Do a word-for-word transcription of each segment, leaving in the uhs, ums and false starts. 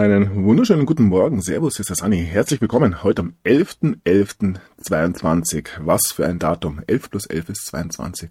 Einen wunderschönen guten Morgen. Servus, hier ist der Sani. Herzlich willkommen heute am elften elften zweiundzwanzig. Was für ein Datum. elf plus elf ist zweiundzwanzig.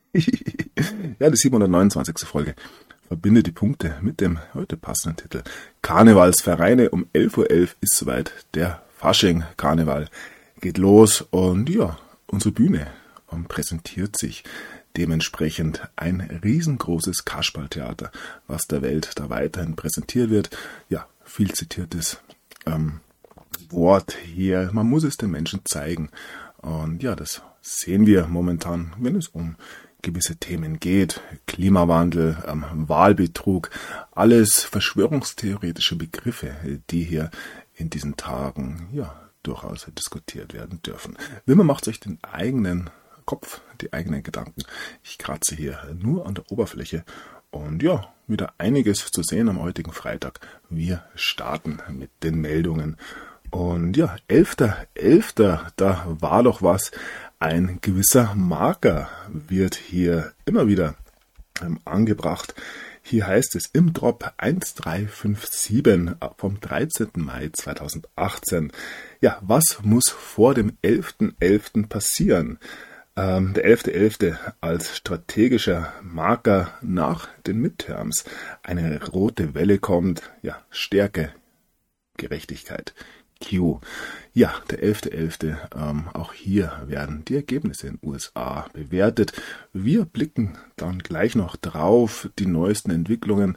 Ja, die siebenhundertneunundzwanzigste Folge. Verbinde die Punkte mit dem heute passenden Titel. Karnevalsvereine um elf Uhr elf ist soweit. Der Fasching-Karneval geht los und ja, unsere Bühne um, präsentiert sich. Dementsprechend ein riesengroßes Kasperltheater, was der Welt da weiterhin präsentiert wird. Ja, viel zitiertes ähm, Wort hier. Man muss es den Menschen zeigen. Und ja, das sehen wir momentan, wenn es um gewisse Themen geht. Klimawandel, ähm, Wahlbetrug, alles verschwörungstheoretische Begriffe, die hier in diesen Tagen ja durchaus diskutiert werden dürfen. Wimmer macht sich den eigenen Kopf, die eigenen Gedanken. Ich kratze hier nur an der Oberfläche und ja, wieder einiges zu sehen am heutigen Freitag. Wir starten mit den Meldungen. Und ja, elfter elfter da war doch was. Ein gewisser Marker wird hier immer wieder ähm, angebracht. Hier heißt es im Drop eins drei fünf sieben vom dreizehnten Mai zweitausendachtzehn. Ja, was muss vor dem elften elften passieren? Ähm, der elfte elfte als strategischer Marker nach den Midterms. Eine rote Welle kommt. Ja, Stärke, Gerechtigkeit, Q. Ja, der elfte elfte Ähm, auch hier werden die Ergebnisse in den U S A bewertet. Wir blicken dann gleich noch drauf, die neuesten Entwicklungen.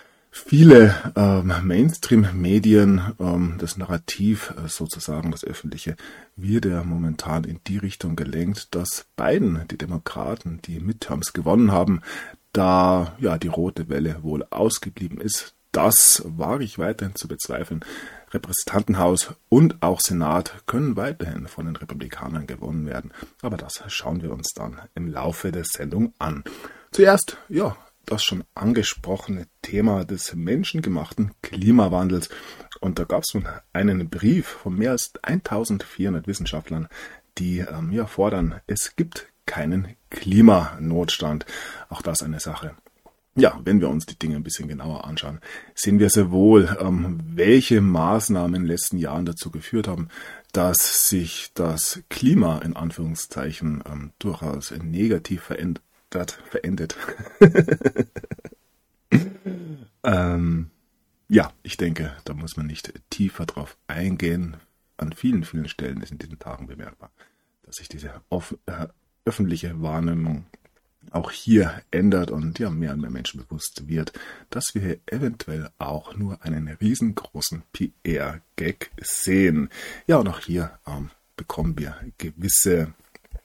Viele ähm, Mainstream-Medien, ähm, das Narrativ äh, sozusagen, das Öffentliche, wird ja momentan in die Richtung gelenkt, dass Biden, die Demokraten, die Midterms gewonnen haben, da ja die rote Welle wohl ausgeblieben ist. Das wage ich weiterhin zu bezweifeln. Repräsentantenhaus und auch Senat können weiterhin von den Republikanern gewonnen werden. Aber das schauen wir uns dann im Laufe der Sendung an. Zuerst, ja, das schon angesprochene Thema des menschengemachten Klimawandels. Und da gab es nun einen Brief von mehr als eintausendvierhundert Wissenschaftlern, die ähm, ja fordern, es gibt keinen Klimanotstand. Auch das eine Sache. Ja, wenn wir uns die Dinge ein bisschen genauer anschauen, sehen wir sehr wohl, ähm, welche Maßnahmen in den letzten Jahren dazu geführt haben, dass sich das Klima in Anführungszeichen ähm, durchaus negativ verändert. verendet. ähm, ja, ich denke, da muss man nicht tiefer drauf eingehen. An vielen, vielen Stellen ist in diesen Tagen bemerkbar, dass sich diese off- äh, öffentliche Wahrnehmung auch hier ändert und ja mehr und mehr Menschen bewusst wird, dass wir hier eventuell auch nur einen riesengroßen P R-Gag sehen. Ja, und auch hier ähm, bekommen wir gewisse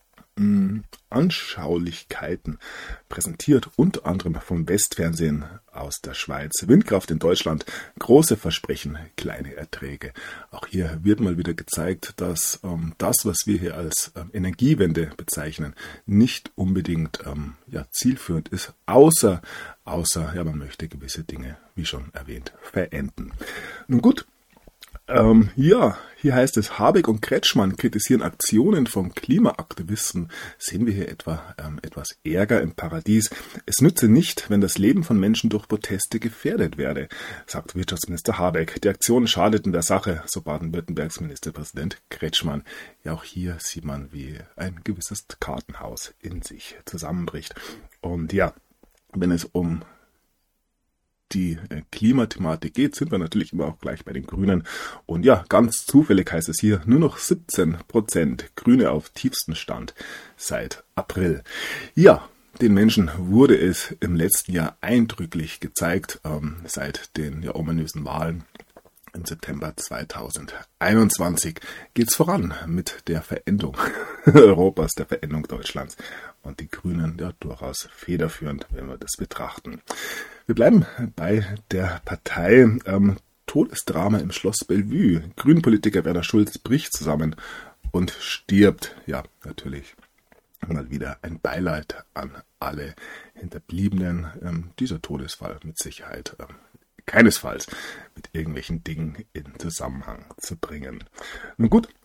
Anschaulichkeiten präsentiert, unter anderem vom Westfernsehen aus der Schweiz. Windkraft in Deutschland, große Versprechen, kleine Erträge. Auch hier wird mal wieder gezeigt, dass ähm, das, was wir hier als ähm, Energiewende bezeichnen, nicht unbedingt ähm, ja, zielführend ist, außer, außer ja, man möchte gewisse Dinge, wie schon erwähnt, verenden. Nun gut. Ähm, ja, hier heißt es, Habeck und Kretschmann kritisieren Aktionen von Klimaaktivisten. Sehen wir hier etwa ähm, etwas Ärger im Paradies. Es nütze nicht, wenn das Leben von Menschen durch Proteste gefährdet werde, sagt Wirtschaftsminister Habeck. Die Aktionen schadeten der Sache, so Baden-Württembergs Ministerpräsident Kretschmann. Ja, auch hier sieht man, wie ein gewisses Kartenhaus in sich zusammenbricht. Und ja, wenn es um die Klimathematik geht, sind wir natürlich immer auch gleich bei den Grünen. Und ja, ganz zufällig heißt es hier nur noch siebzehn Prozent Grüne auf tiefsten Stand seit April. Ja, den Menschen wurde es im letzten Jahr eindrücklich gezeigt, ähm, seit den ja ominösen Wahlen. Im September zweitausendeinundzwanzig geht's voran mit der Veränderung Europas, der Veränderung Deutschlands. Und die Grünen ja durchaus federführend, wenn wir das betrachten. Wir bleiben bei der Partei. Ähm, Todesdrama im Schloss Bellevue. Grünpolitiker Werner Schulz bricht zusammen und stirbt. Ja, natürlich mal wieder ein Beileid an alle Hinterbliebenen. Ähm, dieser Todesfall mit Sicherheit ähm, keinesfalls mit irgendwelchen Dingen in Zusammenhang zu bringen. Nun gut,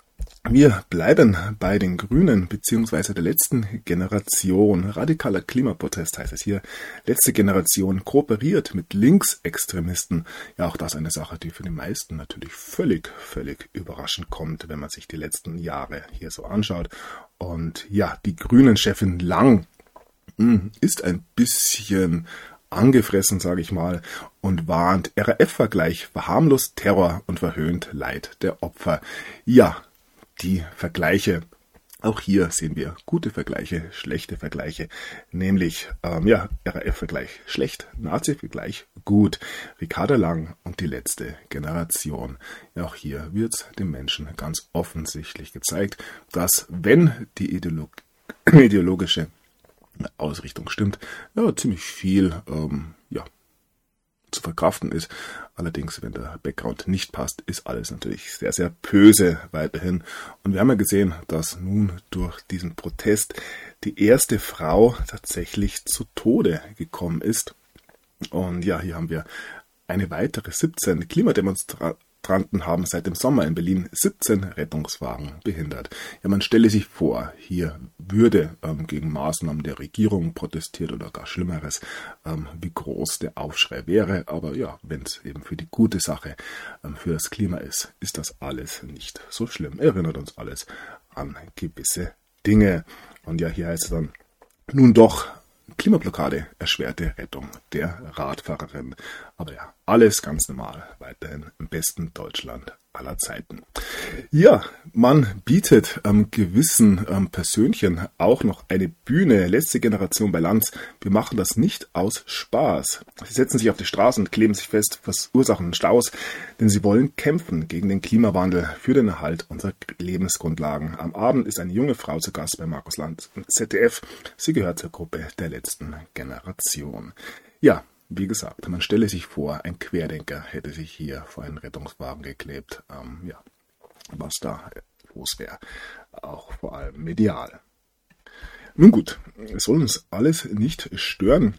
Wir bleiben bei den Grünen beziehungsweise der letzten Generation. Radikaler Klimaprotest heißt es hier. Letzte Generation kooperiert mit Linksextremisten. Ja, auch das eine Sache, die für die meisten natürlich völlig, völlig überraschend kommt, wenn man sich die letzten Jahre hier so anschaut. Und ja, die Grünen-Chefin Lang mh, ist ein bisschen angefressen, sage ich mal, und warnt, R A F-Vergleich verharmlost Terror und verhöhnt Leid der Opfer. Ja, die Vergleiche, auch hier sehen wir gute Vergleiche, schlechte Vergleiche, nämlich ähm, ja, R A F-Vergleich schlecht, Nazi-Vergleich gut, Ricarda Lang und die letzte Generation. Ja, auch hier wird dem Menschen ganz offensichtlich gezeigt, dass wenn die Ideolog ideologische Ausrichtung stimmt, ja, ziemlich viel ähm, ja, zu verkraften ist. Allerdings, wenn der Background nicht passt, ist alles natürlich sehr, sehr böse weiterhin. Und wir haben ja gesehen, dass nun durch diesen Protest die erste Frau tatsächlich zu Tode gekommen ist. Und ja, hier haben wir eine weitere siebzehn Klimademonstranten haben seit dem Sommer in Berlin siebzehn Rettungswagen behindert. Ja, man stelle sich vor, hier würde ähm, gegen Maßnahmen der Regierung protestiert oder gar Schlimmeres, ähm, wie groß der Aufschrei wäre. Aber ja, wenn es eben für die gute Sache, ähm, für das Klima ist, ist das alles nicht so schlimm. Erinnert uns alles an gewisse Dinge. Und ja, hier heißt es dann, nun doch, Klimablockade, erschwerte Rettung der Radfahrerin. Aber ja, alles ganz normal, weiterhin im besten Deutschland aller Zeiten. Ja, man bietet ähm, gewissen ähm, Persönchen auch noch eine Bühne. Letzte Generation bei Lanz. Wir machen das nicht aus Spaß. Sie setzen sich auf die Straßen und kleben sich fest, verursachen Staus, denn sie wollen kämpfen gegen den Klimawandel für den Erhalt unserer Lebensgrundlagen. Am Abend ist eine junge Frau zu Gast bei Markus Lanz im Z D F. Sie gehört zur Gruppe der letzten Generation. Ja, wie gesagt, man stelle sich vor, ein Querdenker hätte sich hier vor einen Rettungswagen geklebt. Ähm, ja, was da los wäre. Auch vor allem medial. Nun gut, es soll uns alles nicht stören.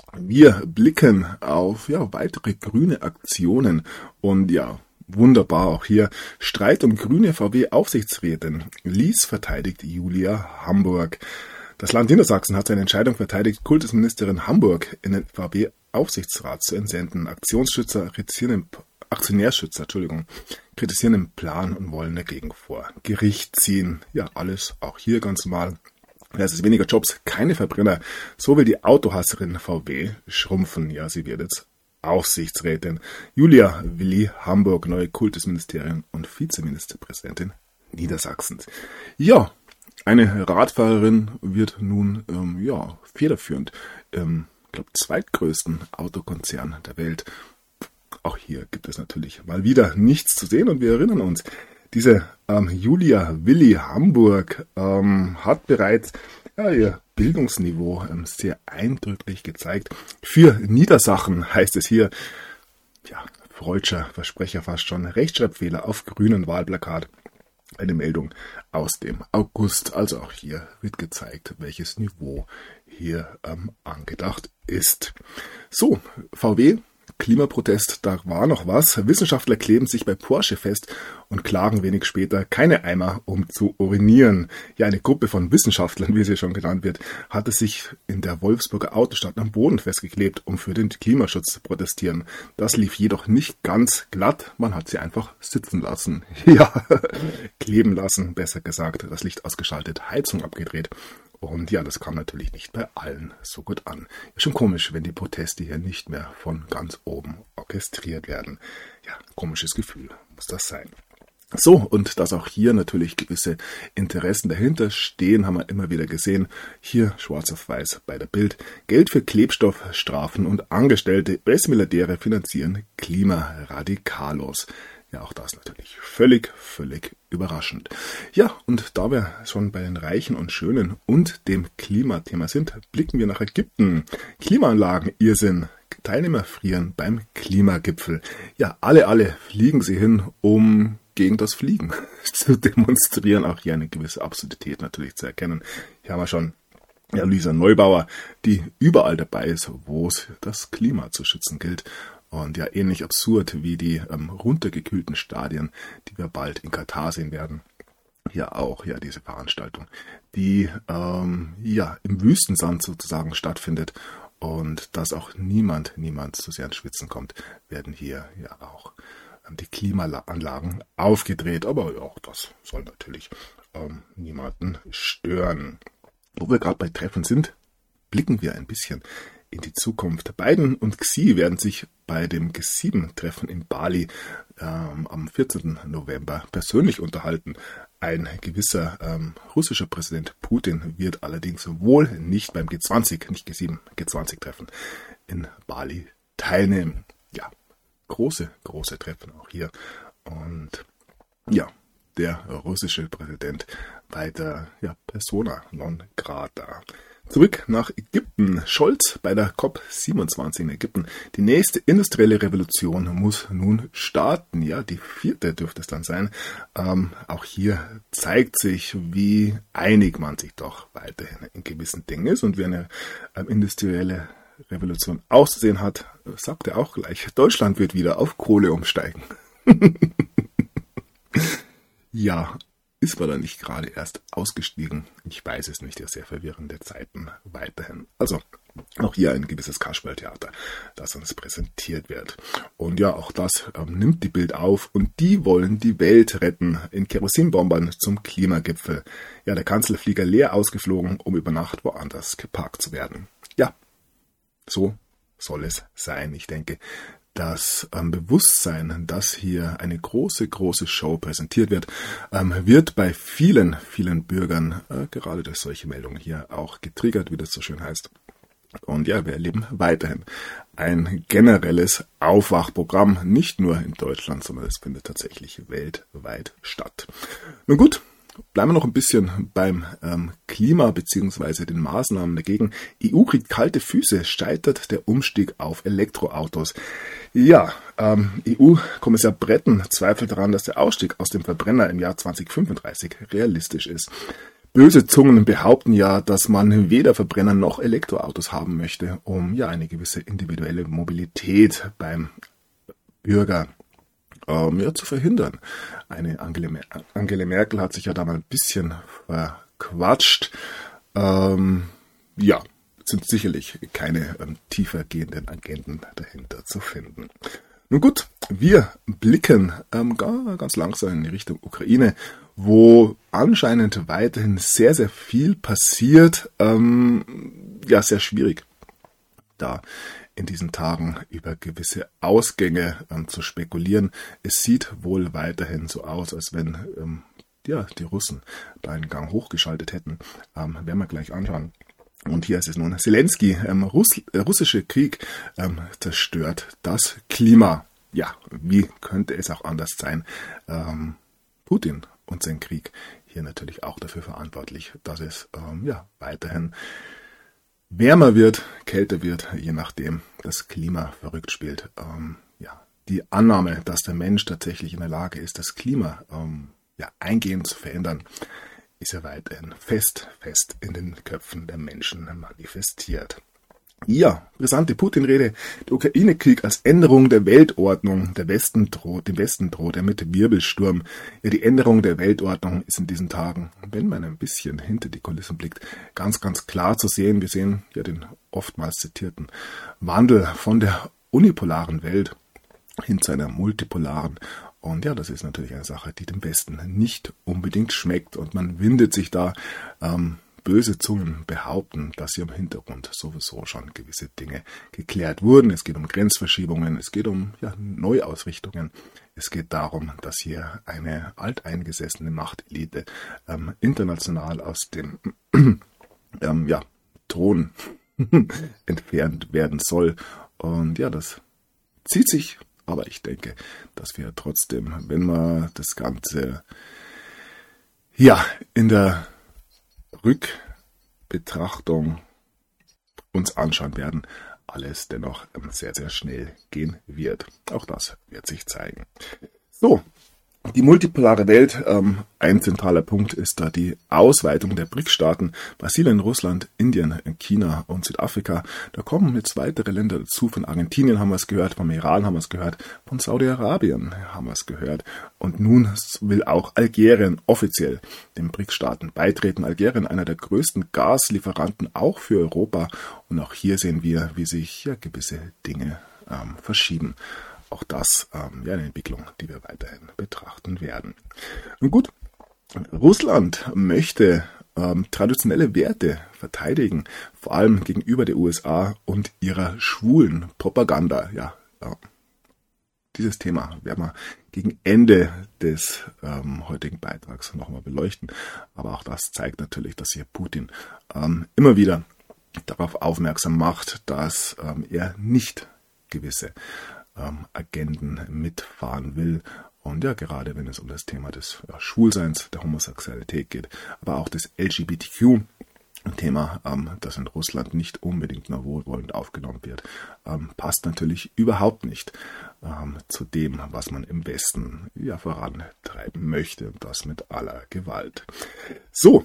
Wir blicken auf ja, weitere grüne Aktionen und ja, wunderbar auch hier. Streit um grüne V W-Aufsichtsrätin. Lies verteidigt Julia Hamburg. Das Land Niedersachsen hat seine Entscheidung verteidigt, Kultusministerin Hamburg in den V W-Aufsichtsrat zu entsenden. Aktionsschützer kritisieren, Aktionärschützer, Entschuldigung, kritisieren den Plan und wollen dagegen vor Gericht ziehen. Ja, alles auch hier ganz normal. Es ist weniger Jobs, keine Verbrenner. So will die Autohasserin V W schrumpfen. Ja, sie wird jetzt Aufsichtsrätin. Julia Willi Hamburg, neue Kultusministerin und Vizeministerpräsidentin Niedersachsens. Ja, eine Radfahrerin wird nun ähm, ja, federführend im, glaube zweitgrößten Autokonzern der Welt. Auch hier gibt es natürlich mal wieder nichts zu sehen und wir erinnern uns, diese ähm, Julia Willi Hamburg ähm, hat bereits ja, ihr Bildungsniveau ähm, sehr eindrücklich gezeigt. Für Niedersachsen heißt es hier, ja, freudscher Versprecher fast schon, Rechtschreibfehler auf grünen Wahlplakat. Eine Meldung aus dem August. Also auch hier wird gezeigt, welches Niveau hier ähm, angedacht ist. So, V W, Klimaprotest, da war noch was. Wissenschaftler kleben sich bei Porsche fest und klagen wenig später, keine Eimer, um zu urinieren. Ja, eine Gruppe von Wissenschaftlern, wie sie schon genannt wird, hatte sich in der Wolfsburger Autostadt am Boden festgeklebt, um für den Klimaschutz zu protestieren. Das lief jedoch nicht ganz glatt, man hat sie einfach sitzen lassen. Ja, kleben lassen, besser gesagt, das Licht ausgeschaltet, Heizung abgedreht. Und ja, das kam natürlich nicht bei allen so gut an. Ist schon komisch, wenn die Proteste hier nicht mehr von ganz oben orchestriert werden. Ja, komisches Gefühl muss das sein. So, und dass auch hier natürlich gewisse Interessen dahinter stehen, haben wir immer wieder gesehen. Hier schwarz auf weiß bei der Bild. Geld für Klebstoff, Strafen und Angestellte. U S-Milliardäre finanzieren Klimaradikalos. Ja, auch das natürlich völlig, völlig überraschend. Ja, und da wir schon bei den Reichen und Schönen und dem Klimathema sind, blicken wir nach Ägypten. Klimaanlagen, Irrsinn. Teilnehmer frieren beim Klimagipfel. Ja, alle, alle fliegen sie hin, um gegen das Fliegen zu demonstrieren. Auch hier eine gewisse Absurdität natürlich zu erkennen. Hier haben wir schon ja, Lisa Neubauer, die überall dabei ist, wo es das Klima zu schützen gilt. Und ja, ähnlich absurd wie die ähm, runtergekühlten Stadien, die wir bald in Katar sehen werden. hier auch, ja, diese Veranstaltung, die ähm, ja im Wüstensand sozusagen stattfindet und dass auch niemand, niemand zu sehr ins Schwitzen kommt, werden hier ja auch ähm, die Klimaanlagen aufgedreht, aber ja, auch das soll natürlich ähm, niemanden stören. Wo wir gerade bei Treffen sind, blicken wir ein bisschen in die Zukunft. Biden und Xi werden sich bei dem G sieben Treffen in Bali ähm, am vierzehnten November persönlich unterhalten. Ein gewisser ähm, russischer Präsident Putin wird allerdings wohl nicht beim G zwanzig, nicht G sieben, G zwanzig Treffen in Bali teilnehmen. Ja, große, große Treffen auch hier. Und ja, der russische Präsident weiter, ja, persona non grata. Zurück nach Ägypten. Scholz bei der COP siebenundzwanzig in Ägypten. Die nächste industrielle Revolution muss nun starten. Ja, die vierte dürfte es dann sein. Ähm, auch hier zeigt sich, wie einig man sich doch weiterhin in gewissen Dingen ist und wie eine ähm, industrielle Revolution auszusehen hat, sagt er auch gleich. Deutschland wird wieder auf Kohle umsteigen. Ja, ist man da nicht gerade erst ausgestiegen? Ich weiß es nicht, ja, sehr verwirrende Zeiten weiterhin. Also auch hier ein gewisses Kasperltheater, das uns präsentiert wird. Und ja, auch das ähm, nimmt die Bild auf und die wollen die Welt retten in Kerosinbombern zum Klimagipfel. Ja, der Kanzlerflieger leer ausgeflogen, um über Nacht woanders geparkt zu werden. Ja, so soll es sein. Ich denke, das ähm, Bewusstsein, dass hier eine große, große Show präsentiert wird, ähm, wird bei vielen, vielen Bürgern äh, gerade durch solche Meldungen hier auch getriggert, wie das so schön heißt. Und ja, wir erleben weiterhin ein generelles Aufwachprogramm, nicht nur in Deutschland, sondern es findet tatsächlich weltweit statt. Nun gut. Bleiben wir noch ein bisschen beim ähm, Klima bzw. den Maßnahmen dagegen. E U kriegt kalte Füße, scheitert der Umstieg auf Elektroautos. Ja, ähm, E U-Kommissar Breton zweifelt daran, dass der Ausstieg aus dem Verbrenner im Jahr zweitausendfünfunddreißig realistisch ist. Böse Zungen behaupten ja, dass man weder Verbrenner noch Elektroautos haben möchte, um ja eine gewisse individuelle Mobilität beim Bürger Ähm, ja, zu verhindern. Eine Angela, Mer- Angela Merkel hat sich ja da mal ein bisschen verquatscht. Ähm, ja, sind sicherlich keine ähm, tiefer gehenden Agenten dahinter zu finden. Nun gut, wir blicken ähm, gar, ganz langsam in die Richtung Ukraine, wo anscheinend weiterhin sehr, sehr viel passiert. Ähm, ja, sehr schwierig da in diesen Tagen über gewisse Ausgänge ähm, zu spekulieren. Es sieht wohl weiterhin so aus, als wenn ähm, ja, die Russen da einen Gang hochgeschaltet hätten. Ähm, werden wir gleich anschauen. Und hier ist es nun. Zelensky, ähm, Russ, äh, russische Krieg ähm, zerstört das Klima. Ja, wie könnte es auch anders sein? Ähm, Putin und sein Krieg hier natürlich auch dafür verantwortlich, dass es ähm, ja weiterhin wärmer wird, kälter wird, je nachdem das Klima verrückt spielt. Ähm, ja, die Annahme, dass der Mensch tatsächlich in der Lage ist, das Klima ähm, ja, eingehend zu verändern, ist ja weiterhin fest, fest in den Köpfen der Menschen manifestiert. Ja, brisante Putin-Rede. Der Ukraine-Krieg als Änderung der Weltordnung. Der Westen droht, dem Westen droht er mit Wirbelsturm. Ja, die Änderung der Weltordnung ist in diesen Tagen, wenn man ein bisschen hinter die Kulissen blickt, ganz, ganz klar zu sehen. Wir sehen ja den oftmals zitierten Wandel von der unipolaren Welt hin zu einer multipolaren. Und ja, das ist natürlich eine Sache, die dem Westen nicht unbedingt schmeckt. Und man windet sich da, ähm, böse Zungen behaupten, dass hier im Hintergrund sowieso schon gewisse Dinge geklärt wurden. Es geht um Grenzverschiebungen, es geht um ja, Neuausrichtungen. Es geht darum, dass hier eine alteingesessene Machtelite ähm, international aus dem ähm, ja, Thron entfernt werden soll. Und ja, das zieht sich, aber ich denke, dass wir trotzdem, wenn man das Ganze ja in der Rückbetrachtung uns anschauen werden, alles dennoch sehr, sehr schnell gehen wird. Auch das wird sich zeigen. So, Die multipolare Welt, ähm, ein zentraler Punkt ist da die Ausweitung der B R I C-Staaten, Brasilien, Russland, Indien, China und Südafrika. Da kommen jetzt weitere Länder dazu. Von Argentinien haben wir es gehört, vom Iran haben wir es gehört, von Saudi-Arabien haben wir es gehört. Und nun will auch Algerien offiziell den B R I C-Staaten beitreten. Algerien, einer der größten Gaslieferanten, auch für Europa. Und auch hier sehen wir, wie sich ja gewisse Dinge ähm, verschieben. Auch das ähm, ja eine Entwicklung, die wir weiterhin betrachten werden. Nun gut, Russland möchte ähm, traditionelle Werte verteidigen, vor allem gegenüber der U S A und ihrer schwulen Propaganda. Ja, äh, dieses Thema werden wir gegen Ende des ähm, heutigen Beitrags nochmal beleuchten. Aber auch das zeigt natürlich, dass hier Putin ähm, immer wieder darauf aufmerksam macht, dass ähm, er nicht gewisse Agenden mitfahren will. Und ja, gerade wenn es um das Thema des ja, Schwulseins, der Homosexualität geht, aber auch des L G B T Q-Thema, ähm, das in Russland nicht unbedingt nur wohlwollend aufgenommen wird, ähm, passt natürlich überhaupt nicht ähm, zu dem, was man im Westen ja vorantreiben möchte, und das mit aller Gewalt. So,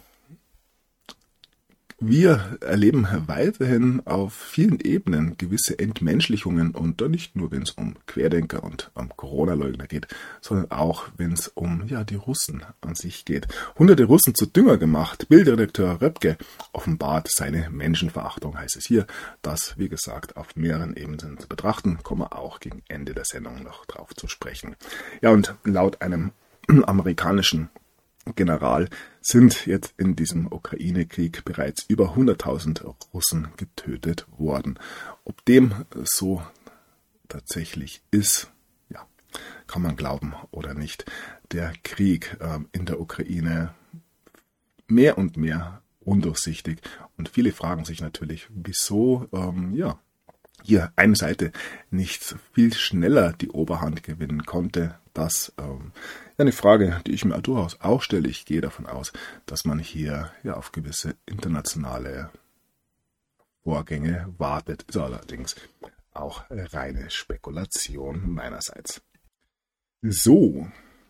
wir erleben weiterhin auf vielen Ebenen gewisse Entmenschlichungen, und da nicht nur, wenn es um Querdenker und um Corona-Leugner geht, sondern auch, wenn es um ja die Russen an sich geht. Hunderte Russen zu Dünger gemacht. Bildredakteur Röpke offenbart seine Menschenverachtung, heißt es hier. Das, wie gesagt, auf mehreren Ebenen zu betrachten, kommen wir auch gegen Ende der Sendung noch drauf zu sprechen. Ja, und laut einem amerikanischen General sind jetzt in diesem Ukraine-Krieg bereits über hunderttausend Russen getötet worden. Ob dem so tatsächlich ist, ja, kann man glauben oder nicht. Der Krieg äh, in der Ukraine mehr und mehr undurchsichtig, und viele fragen sich natürlich, wieso ähm, ja hier eine Seite nicht viel schneller die Oberhand gewinnen konnte. Das ähm, eine Frage, die ich mir durchaus auch stelle. Ich gehe davon aus, dass man hier ja auf gewisse internationale Vorgänge wartet. Ist allerdings auch reine Spekulation meinerseits. So.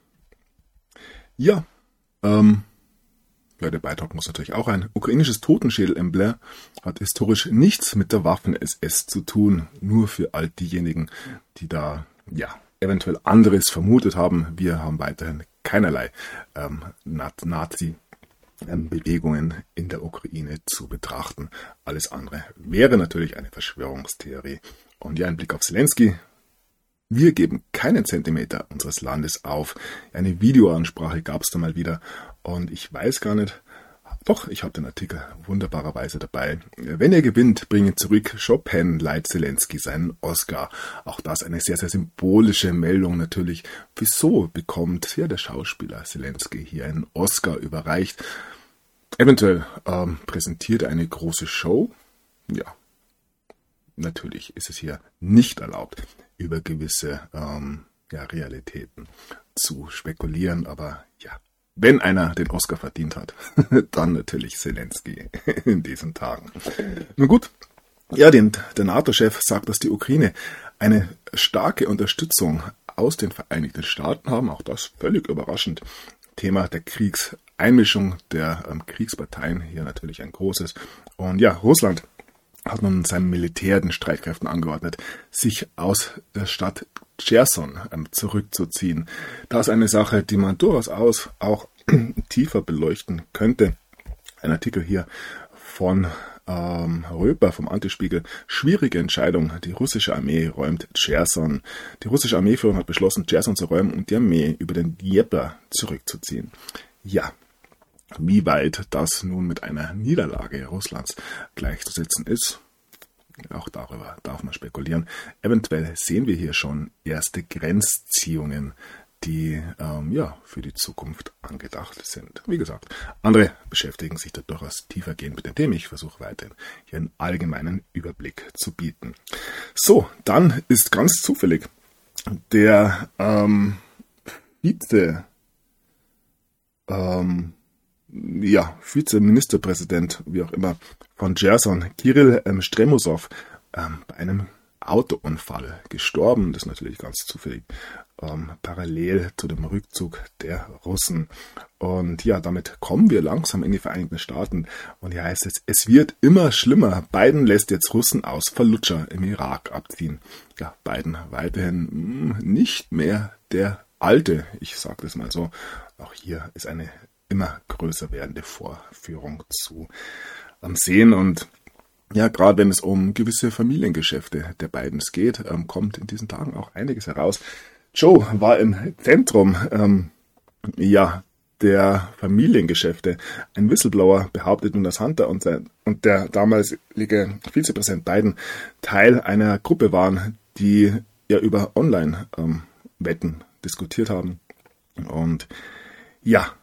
Ja, ähm, ja, der Beitrag muss natürlich auch ein ukrainisches Totenschädel-Emblem hat historisch nichts mit der Waffen-S S zu tun. Nur für all diejenigen, die da ja eventuell anderes vermutet haben. Wir haben weiterhin keinerlei ähm, Nazi-Bewegungen in der Ukraine zu betrachten. Alles andere wäre natürlich eine Verschwörungstheorie. Und ja, ein Blick auf Zelensky. Wir geben keinen Zentimeter unseres Landes auf. Eine Videoansprache gab es da mal wieder. Und ich weiß gar nicht, doch, ich habe den Artikel wunderbarerweise dabei. Wenn er gewinnt, bringen zurück Chopin leiht Zelensky seinen Oscar. Auch das eine sehr, sehr symbolische Meldung natürlich. Wieso bekommt ja der Schauspieler Zelensky hier einen Oscar überreicht? Eventuell ähm, präsentiert er eine große Show. Ja, natürlich ist es hier nicht erlaubt, über gewisse ähm, ja, Realitäten zu spekulieren, aber ja, wenn einer den Oscar verdient hat, dann natürlich Zelensky in diesen Tagen. Nun gut, ja, den, der NATO-Chef sagt, dass die Ukraine eine starke Unterstützung aus den Vereinigten Staaten haben, auch das völlig überraschend. Thema der Kriegseinmischung der ähm, Kriegsparteien, hier natürlich ein großes. Und ja, Russland hat nun seinem Militär, den Streitkräften angeordnet, sich aus der Stadt Cherson ähm, zurückzuziehen. Das ist eine Sache, die man durchaus aus, auch tiefer beleuchten könnte. Ein Artikel hier von ähm, Röper vom Antispiegel. Schwierige Entscheidung. Die russische Armee räumt Cherson. Die russische Armeeführung hat beschlossen, Cherson zu räumen und die Armee über den Dnieper zurückzuziehen. Ja. Wie weit das nun mit einer Niederlage Russlands gleichzusetzen ist, auch darüber darf man spekulieren. Eventuell sehen wir hier schon erste Grenzziehungen, die ähm, ja für die Zukunft angedacht sind. Wie gesagt, andere beschäftigen sich da durchaus tiefergehend mit dem Thema. Ich versuche weiterhin hier einen allgemeinen Überblick zu bieten. So, dann ist ganz zufällig der ähm, Vize ähm, ja, Vizeministerpräsident, wie auch immer, von Cherson, Kirill ähm, Stremosow, ähm, bei einem Autounfall gestorben. Das ist natürlich ganz zufällig. ähm, parallel zu dem Rückzug der Russen. Und ja, damit kommen wir langsam in die Vereinigten Staaten. Und hier heißt es, es wird immer schlimmer. Biden lässt jetzt Russen aus Fallujah im Irak abziehen. Ja, Biden weiterhin mh, nicht mehr der Alte, ich sage das mal so. Auch hier ist eine immer größer werdende Vorführung zu ähm, sehen. Und ja, gerade wenn es um gewisse Familiengeschäfte der Bidens geht, ähm, kommt in diesen Tagen auch einiges heraus. Joe war im Zentrum ähm, ja, der Familiengeschäfte. Ein Whistleblower behauptet nun, dass Hunter und, sein, und der damalige Vizepräsident Biden Teil einer Gruppe waren, die ja über Online-Wetten ähm, diskutiert haben. Und ja,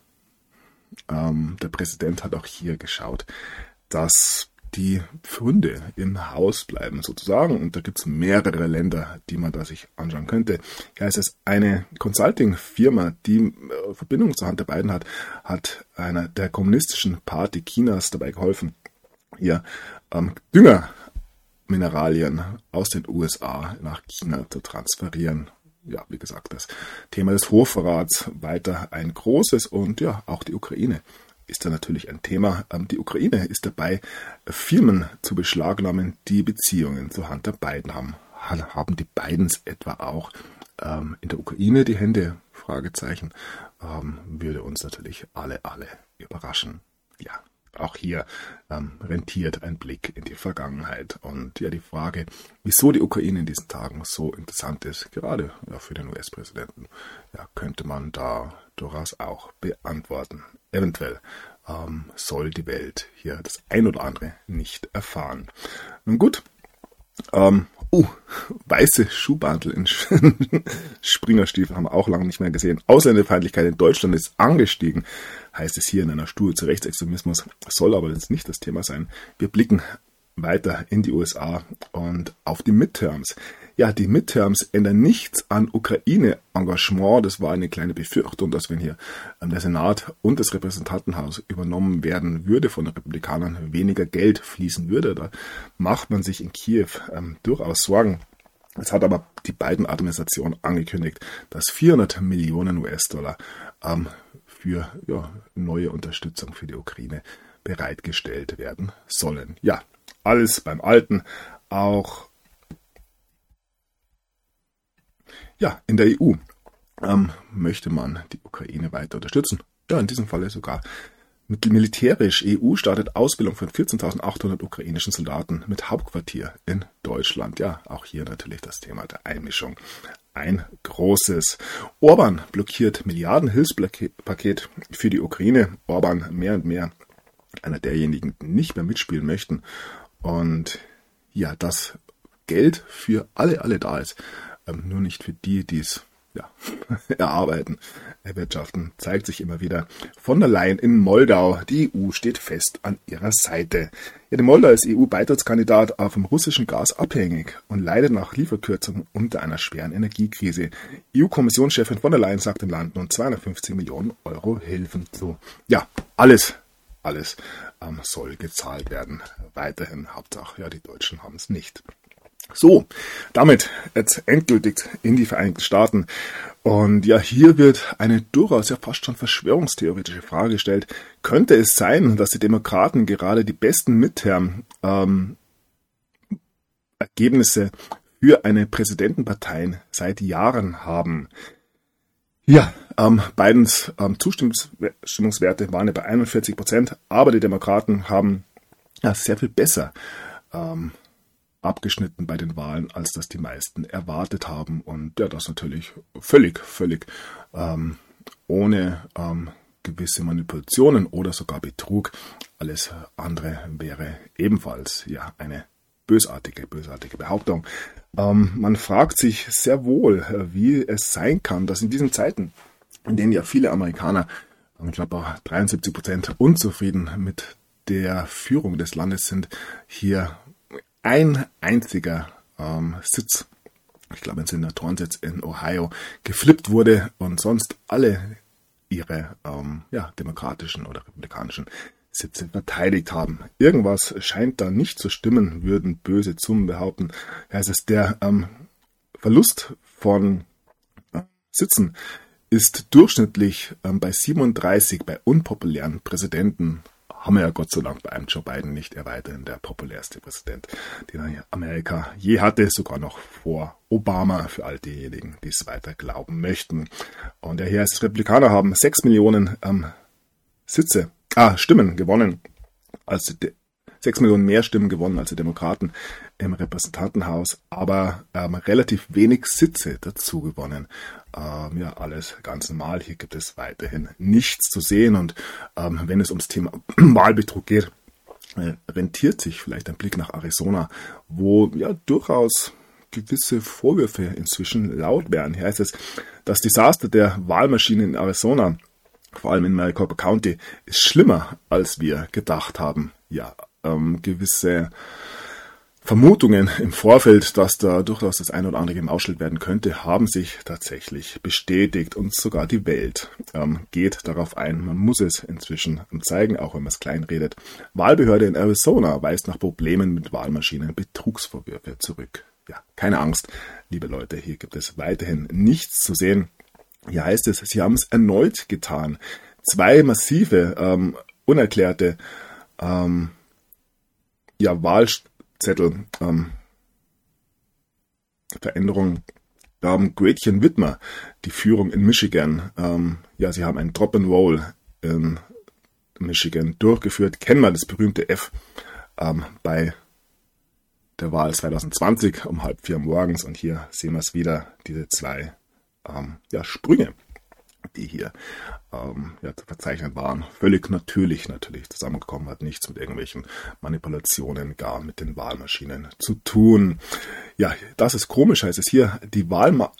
ähm, der Präsident hat auch hier geschaut, dass die Pfründe im Haus bleiben sozusagen. Und da gibt es mehrere Länder, die man da sich anschauen könnte. Hier heißt es, eine Consulting-Firma, die äh, Verbindung zu Hunter Biden hat, hat einer der kommunistischen Party Chinas dabei geholfen, hier ähm, Düngermineralien aus den U S A nach China zu transferieren. Ja, wie gesagt, das Thema des Hochverrats weiter ein großes und ja, auch die Ukraine ist da natürlich ein Thema. Die Ukraine ist dabei, Firmen zu beschlagnahmen, die Beziehungen zu Hunter Biden haben. Haben die Bidens etwa auch ähm, in der Ukraine die Hände? Fragezeichen. Ähm, würde uns natürlich alle, alle überraschen. Ja, auch hier ähm, rentiert ein Blick in die Vergangenheit. Und ja, die Frage, wieso die Ukraine in diesen Tagen so interessant ist, gerade ja, für den U S-Präsidenten, ja, könnte man da durchaus auch beantworten. Eventuell ähm, soll die Welt hier das ein oder andere nicht erfahren. Nun gut, ähm, uh, weiße Schuhbandel in Springerstiefeln haben wir auch lange nicht mehr gesehen. Ausländerfeindlichkeit in Deutschland ist angestiegen, heißt es hier in einer Studie zu Rechtsextremismus, soll aber jetzt nicht das Thema sein. Wir blicken weiter in die U S A und auf die Midterms. Ja, die Midterms ändern nichts an Ukraine-Engagement. Das war eine kleine Befürchtung, dass wenn hier ähm, der Senat und das Repräsentantenhaus übernommen werden würde von den Republikanern, weniger Geld fließen würde. Da macht man sich in Kiew ähm, durchaus Sorgen. Es hat aber die Biden-Administration angekündigt, dass vierhundert Millionen U S-Dollar ähm, für ja, neue Unterstützung für die Ukraine bereitgestellt werden sollen. Ja, alles beim Alten, auch ja, in der E U ähm, möchte man die Ukraine weiter unterstützen. Ja, in diesem Falle sogar mit militärisch. E U startet Ausbildung von vierzehntausendachthundert ukrainischen Soldaten mit Hauptquartier in Deutschland. Ja, auch hier natürlich das Thema der Einmischung. Ein großes. Orban blockiert Milliarden-Hilfspaket für die Ukraine. Orban mehr und mehr einer derjenigen, die nicht mehr mitspielen möchten. Und ja, das Geld für alle, alle da ist. Ähm, nur nicht für die, die es ja, erarbeiten, erwirtschaften, zeigt sich immer wieder. Von der Leyen in Moldau. Die E U steht fest an ihrer Seite. Ja, die Moldau ist E U-Beitrittskandidat, aber vom russischen Gas abhängig und leidet nach Lieferkürzungen unter einer schweren Energiekrise. E U-Kommissionschefin von der Leyen sagt dem Land nun zweihundertfünfzig Millionen Euro Hilfen zu. Ja, alles, alles ähm, soll gezahlt werden. Weiterhin, Hauptsache, ja, die Deutschen haben es nicht. So, damit jetzt endgültig in die Vereinigten Staaten. Und ja, hier wird eine durchaus ja fast schon verschwörungstheoretische Frage gestellt. Könnte es sein, dass die Demokraten gerade die besten Midterm-Ergebnisse ähm, für eine Präsidentenpartei seit Jahren haben? Ja, ähm, Bidens ähm, Zustimmungswerte waren ja bei einundvierzig Prozent, aber die Demokraten haben ja sehr viel besser ähm, abgeschnitten bei den Wahlen, als das die meisten erwartet haben. Und ja, das natürlich völlig, völlig ähm, ohne ähm, gewisse Manipulationen oder sogar Betrug. Alles andere wäre ebenfalls ja eine bösartige, bösartige Behauptung. Ähm, man fragt sich sehr wohl, wie es sein kann, dass in diesen Zeiten, in denen ja viele Amerikaner, ich glaube auch dreiundsiebzig Prozent unzufrieden mit der Führung des Landes sind, hier ein einziger ähm, Sitz, ich glaube ein Senatorenssitz in Ohio, geflippt wurde und sonst alle ihre ähm, ja, demokratischen oder republikanischen Sitze verteidigt haben. Irgendwas scheint da nicht zu stimmen, würden böse Zungen behaupten. Heißt es, der ähm, Verlust von äh, Sitzen ist durchschnittlich ähm, bei siebenunddreißig bei unpopulären Präsidenten. Haben wir ja Gott sei Dank bei einem Joe Biden nicht, er weiterhin der populärste Präsident, den Amerika je hatte, sogar noch vor Obama, für all diejenigen, die es weiter glauben möchten. Und daher als Republikaner haben sechs Millionen ähm, Sitze, ah, Stimmen gewonnen, als die, sechs Millionen mehr Stimmen gewonnen als die Demokraten im Repräsentantenhaus, aber ähm, relativ wenig Sitze dazu gewonnen. Ähm, ja, alles ganz normal. Hier gibt es weiterhin nichts zu sehen. Und ähm, wenn es ums Thema Wahlbetrug geht, äh, rentiert sich vielleicht ein Blick nach Arizona, wo ja durchaus gewisse Vorwürfe inzwischen laut werden. Hier heißt es, das Desaster der Wahlmaschine in Arizona, vor allem in Maricopa County, ist schlimmer, als wir gedacht haben. Ja, ähm, gewisse Vermutungen im Vorfeld, dass da durchaus das eine oder andere im Ausschnitt werden könnte, haben sich tatsächlich bestätigt und sogar die Welt ähm, geht darauf ein. Man muss es inzwischen zeigen, auch wenn man es kleinredet. Wahlbehörde in Arizona weist nach Problemen mit Wahlmaschinen Betrugsvorwürfe zurück. Ja, keine Angst, liebe Leute, hier gibt es weiterhin nichts zu sehen. Hier heißt es, sie haben es erneut getan. Zwei massive, ähm, unerklärte ähm, ja, Wahlzettel, ähm, Veränderungen. Da haben Gretchen Whitmer die Führung in Michigan. Ähm, ja, sie haben ein Drop and Roll in Michigan durchgeführt. Kennen wir das berühmte F ähm, bei der Wahl zwanzig zwanzig um halb vier morgens. Und hier sehen wir es wieder, diese zwei ähm, ja, Sprünge, die hier ähm, ja, zu verzeichnen waren. Völlig natürlich natürlich zusammengekommen, hat nichts mit irgendwelchen Manipulationen, gar mit den Wahlmaschinen zu tun. Ja, das ist komisch, heißt es hier, die Wahlkarte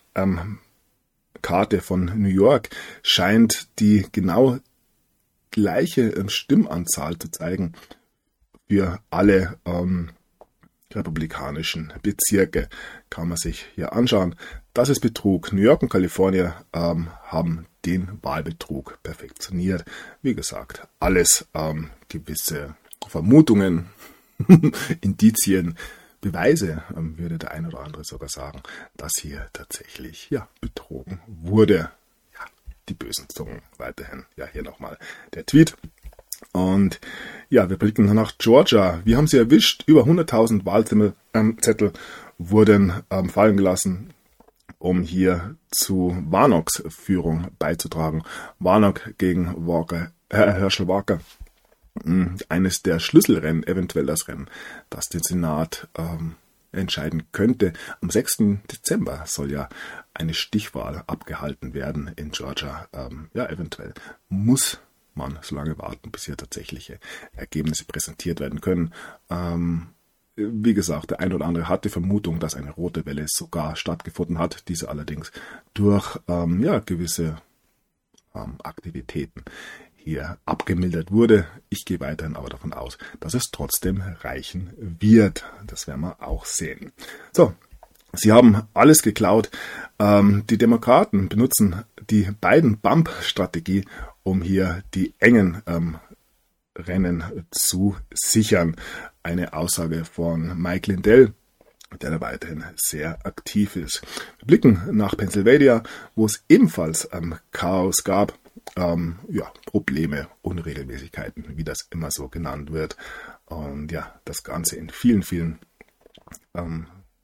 ähm, von New York scheint die genau gleiche ähm, Stimmanzahl zu zeigen für alle ähm, republikanischen Bezirke. Kann man sich hier anschauen. Das ist Betrug. New York und Kalifornien ähm, haben den Wahlbetrug perfektioniert. Wie gesagt, alles ähm, gewisse Vermutungen, Indizien, Beweise, ähm, würde der ein oder andere sogar sagen, dass hier tatsächlich ja betrogen wurde. Ja, die bösen Zungen weiterhin. Ja, hier nochmal der Tweet. Und ja, wir blicken nach Georgia. Wir haben sie erwischt. Über hunderttausend Wahlzettel ähm, wurden ähm, fallen gelassen, um hier zu Warnocks Führung beizutragen. Warnock gegen Walker, äh, Herschel Walker. Eines der Schlüsselrennen, eventuell das Rennen, das den Senat ähm, entscheiden könnte. Am sechsten Dezember soll ja eine Stichwahl abgehalten werden in Georgia. Ähm, ja, eventuell muss man so lange warten, bis hier tatsächliche Ergebnisse präsentiert werden können. Ähm, wie gesagt, der ein oder andere hat die Vermutung, dass eine rote Welle sogar stattgefunden hat. Diese allerdings durch ähm, ja, gewisse ähm, Aktivitäten hier abgemildert wurde. Ich gehe weiterhin aber davon aus, dass es trotzdem reichen wird. Das werden wir auch sehen. So, sie haben alles geklaut. Ähm, die Demokraten benutzen die Biden-Bump-Strategie, um hier die engen ähm, Rennen zu sichern. Eine Aussage von Mike Lindell, der da weiterhin sehr aktiv ist. Wir blicken nach Pennsylvania, wo es ebenfalls ähm, Chaos gab. Ähm, ja, Probleme, Unregelmäßigkeiten, wie das immer so genannt wird. Und ja, das Ganze in vielen, vielen ähm,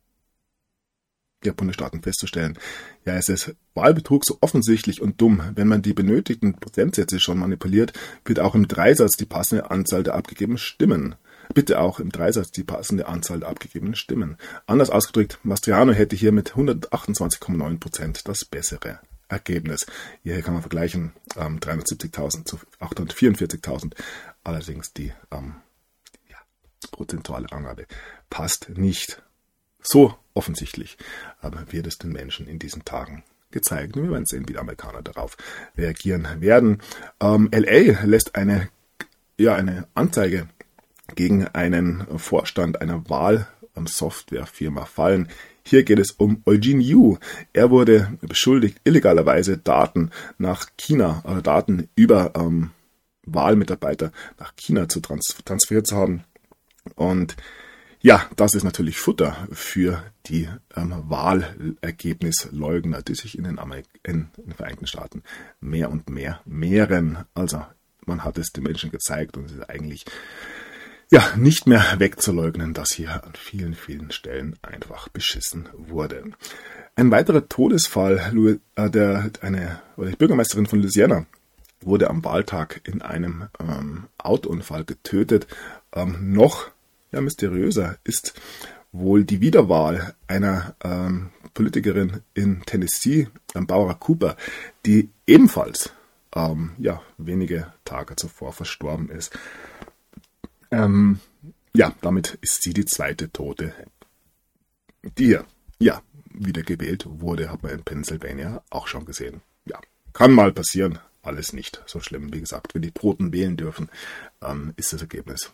der Bundesstaaten festzustellen. Ja, es ist Wahlbetrug so offensichtlich und dumm. Wenn man die benötigten Prozentsätze schon manipuliert, wird auch im Dreisatz die passende Anzahl der abgegebenen Stimmen. Bitte auch im Dreisatz die passende Anzahl der abgegebenen Stimmen. Anders ausgedrückt, Mastriano hätte hier mit hundertachtundzwanzig Komma neun Prozent das bessere Ergebnis. Hier kann man vergleichen, ähm, dreihundertsiebzigtausend zu achthundertvierundvierzigtausend. Allerdings die ähm, ja, prozentuale Angabe passt nicht. So offensichtlich aber wird es den Menschen in diesen Tagen gezeigt. Wir werden sehen, wie die Amerikaner darauf reagieren werden. Ähm, L A lässt eine, ja, eine Anzeige gegen einen Vorstand einer Wahlsoftwarefirma fallen. Hier geht es um Eugene Yu. Er wurde beschuldigt, illegalerweise Daten nach China, äh, Daten über ähm, Wahlmitarbeiter nach China zu trans- transferiert zu haben. Und Ja, das ist natürlich Futter für die ähm, Wahlergebnisleugner, die sich in den, Amerik- in den Vereinigten Staaten mehr und mehr mehren. Also man hat es den Menschen gezeigt und es ist eigentlich ja nicht mehr wegzuleugnen, dass hier an vielen, vielen Stellen einfach beschissen wurde. Ein weiterer Todesfall, Louis, äh, der eine oder die Bürgermeisterin von Louisiana wurde am Wahltag in einem ähm, Autounfall getötet. Ähm, noch ja, mysteriöser ist wohl die Wiederwahl einer ähm, Politikerin in Tennessee, ähm, Barbara Cooper, die ebenfalls ähm, ja, wenige Tage zuvor verstorben ist. Ähm, ja, damit ist sie die zweite Tote, die hier ja, wiedergewählt wurde, hat man in Pennsylvania auch schon gesehen. Ja, kann mal passieren, alles nicht so schlimm. Wie gesagt, wenn die Toten wählen dürfen, ähm, ist das Ergebnis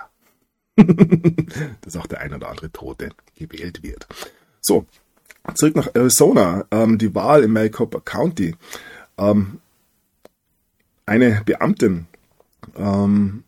dass auch der ein oder andere Tote gewählt wird. So, zurück nach Arizona. Ähm, die Wahl im Maricopa County. Ähm, eine Beamtin ähm,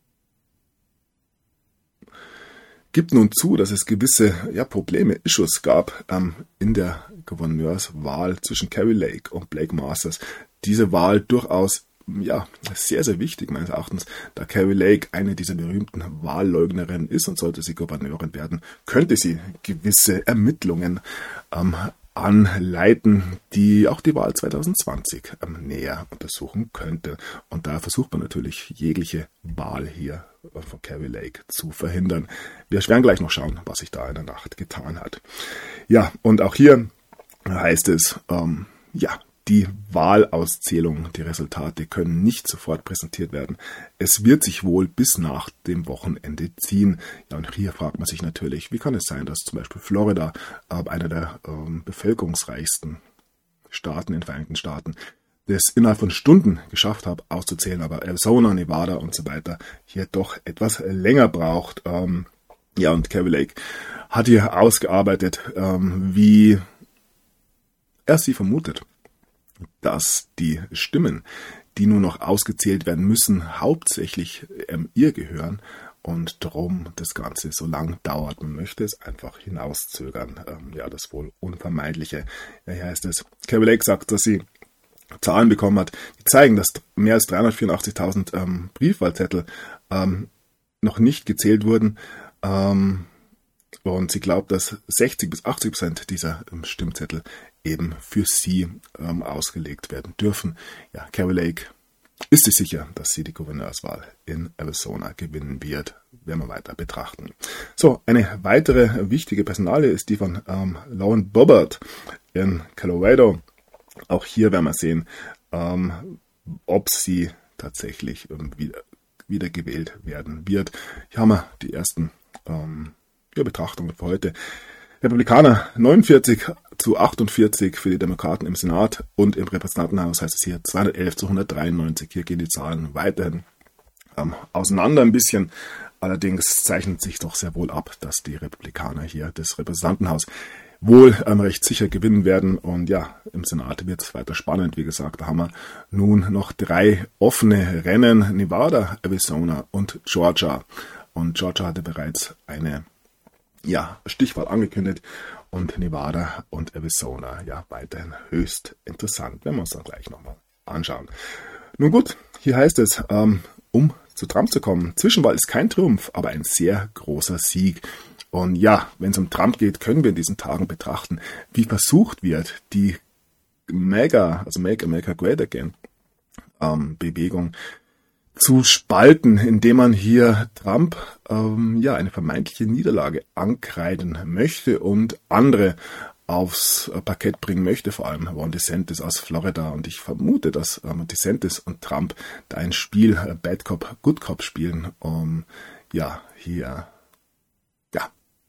gibt nun zu, dass es gewisse ja, Probleme, Issues gab ähm, in der Gouverneurswahl zwischen Kari Lake und Blake Masters. Diese Wahl durchaus ja, sehr, sehr wichtig meines Erachtens, da Kari Lake eine dieser berühmten Wahlleugnerinnen ist und sollte sie Gouverneurin werden, könnte sie gewisse Ermittlungen ähm, anleiten, die auch die Wahl zwanzig zwanzig ähm, näher untersuchen könnte. Und da versucht man natürlich jegliche Wahl hier von Kari Lake zu verhindern. Wir werden gleich noch schauen, was sich da in der Nacht getan hat. Ja, und auch hier heißt es, ähm, ja, die Wahlauszählung, die Resultate können nicht sofort präsentiert werden. Es wird sich wohl bis nach dem Wochenende ziehen. Ja, und hier fragt man sich natürlich, wie kann es sein, dass zum Beispiel Florida, äh, einer der ähm, bevölkerungsreichsten Staaten in den Vereinigten Staaten, das innerhalb von Stunden geschafft hat, auszuzählen, aber Arizona, Nevada und so weiter hier doch etwas länger braucht. Ähm, ja, und Kari Lake hat hier ausgearbeitet, ähm, wie er sie vermutet, dass die Stimmen, die nur noch ausgezählt werden müssen, hauptsächlich ähm, ihr gehören und darum das Ganze so lang dauert. Man möchte es einfach hinauszögern. Ähm, ja, das wohl Unvermeidliche. Ja, hier heißt es, Kari Lake sagt, dass sie Zahlen bekommen hat, die zeigen, dass mehr als dreihundertvierundachtzigtausend ähm, Briefwahlzettel ähm, noch nicht gezählt wurden. Ähm, und sie glaubt, dass sechzig bis achtzig Prozent dieser ähm, Stimmzettel eben für sie ähm, ausgelegt werden dürfen. Ja, Kari Lake ist sich sicher, dass sie die Gouverneurswahl in Arizona gewinnen wird, werden wir weiter betrachten. So, eine weitere wichtige Personalie ist die von ähm, Lauren Boebert in Colorado. Auch hier werden wir sehen, ähm, ob sie tatsächlich ähm, wieder, wieder gewählt werden wird. Hier haben wir die ersten ähm, ja, Betrachtungen für heute. Republikaner neunundvierzig zu achtundvierzig für die Demokraten im Senat und im Repräsentantenhaus heißt es hier zweihundertelf zu hundertdreiundneunzig. Hier gehen die Zahlen weiterhin ähm, auseinander ein bisschen. Allerdings zeichnet sich doch sehr wohl ab, dass die Republikaner hier das Repräsentantenhaus wohl ähm, recht sicher gewinnen werden. Und ja, im Senat wird es weiter spannend. Wie gesagt, da haben wir nun noch drei offene Rennen. Nevada, Arizona und Georgia. Und Georgia hatte bereits eine ja, Stichwahl angekündigt. Und Nevada und Arizona, ja, weiterhin höchst interessant. Werden wir uns dann gleich nochmal anschauen. Nun gut, hier heißt es, ähm, um zu Trump zu kommen. Zwischenwahl ist kein Triumph, aber ein sehr großer Sieg. Und ja, wenn es um Trump geht, können wir in diesen Tagen betrachten, wie versucht wird, die Mega, also Make America Great Again ähm, Bewegung zu spalten, indem man hier Trump ähm, ja eine vermeintliche Niederlage ankreiden möchte und andere aufs Parkett bringen möchte, vor allem Ron DeSantis aus Florida. Und ich vermute, dass ähm, DeSantis und Trump da ein Spiel äh, Bad Cop, Good Cop spielen, um ja hier ja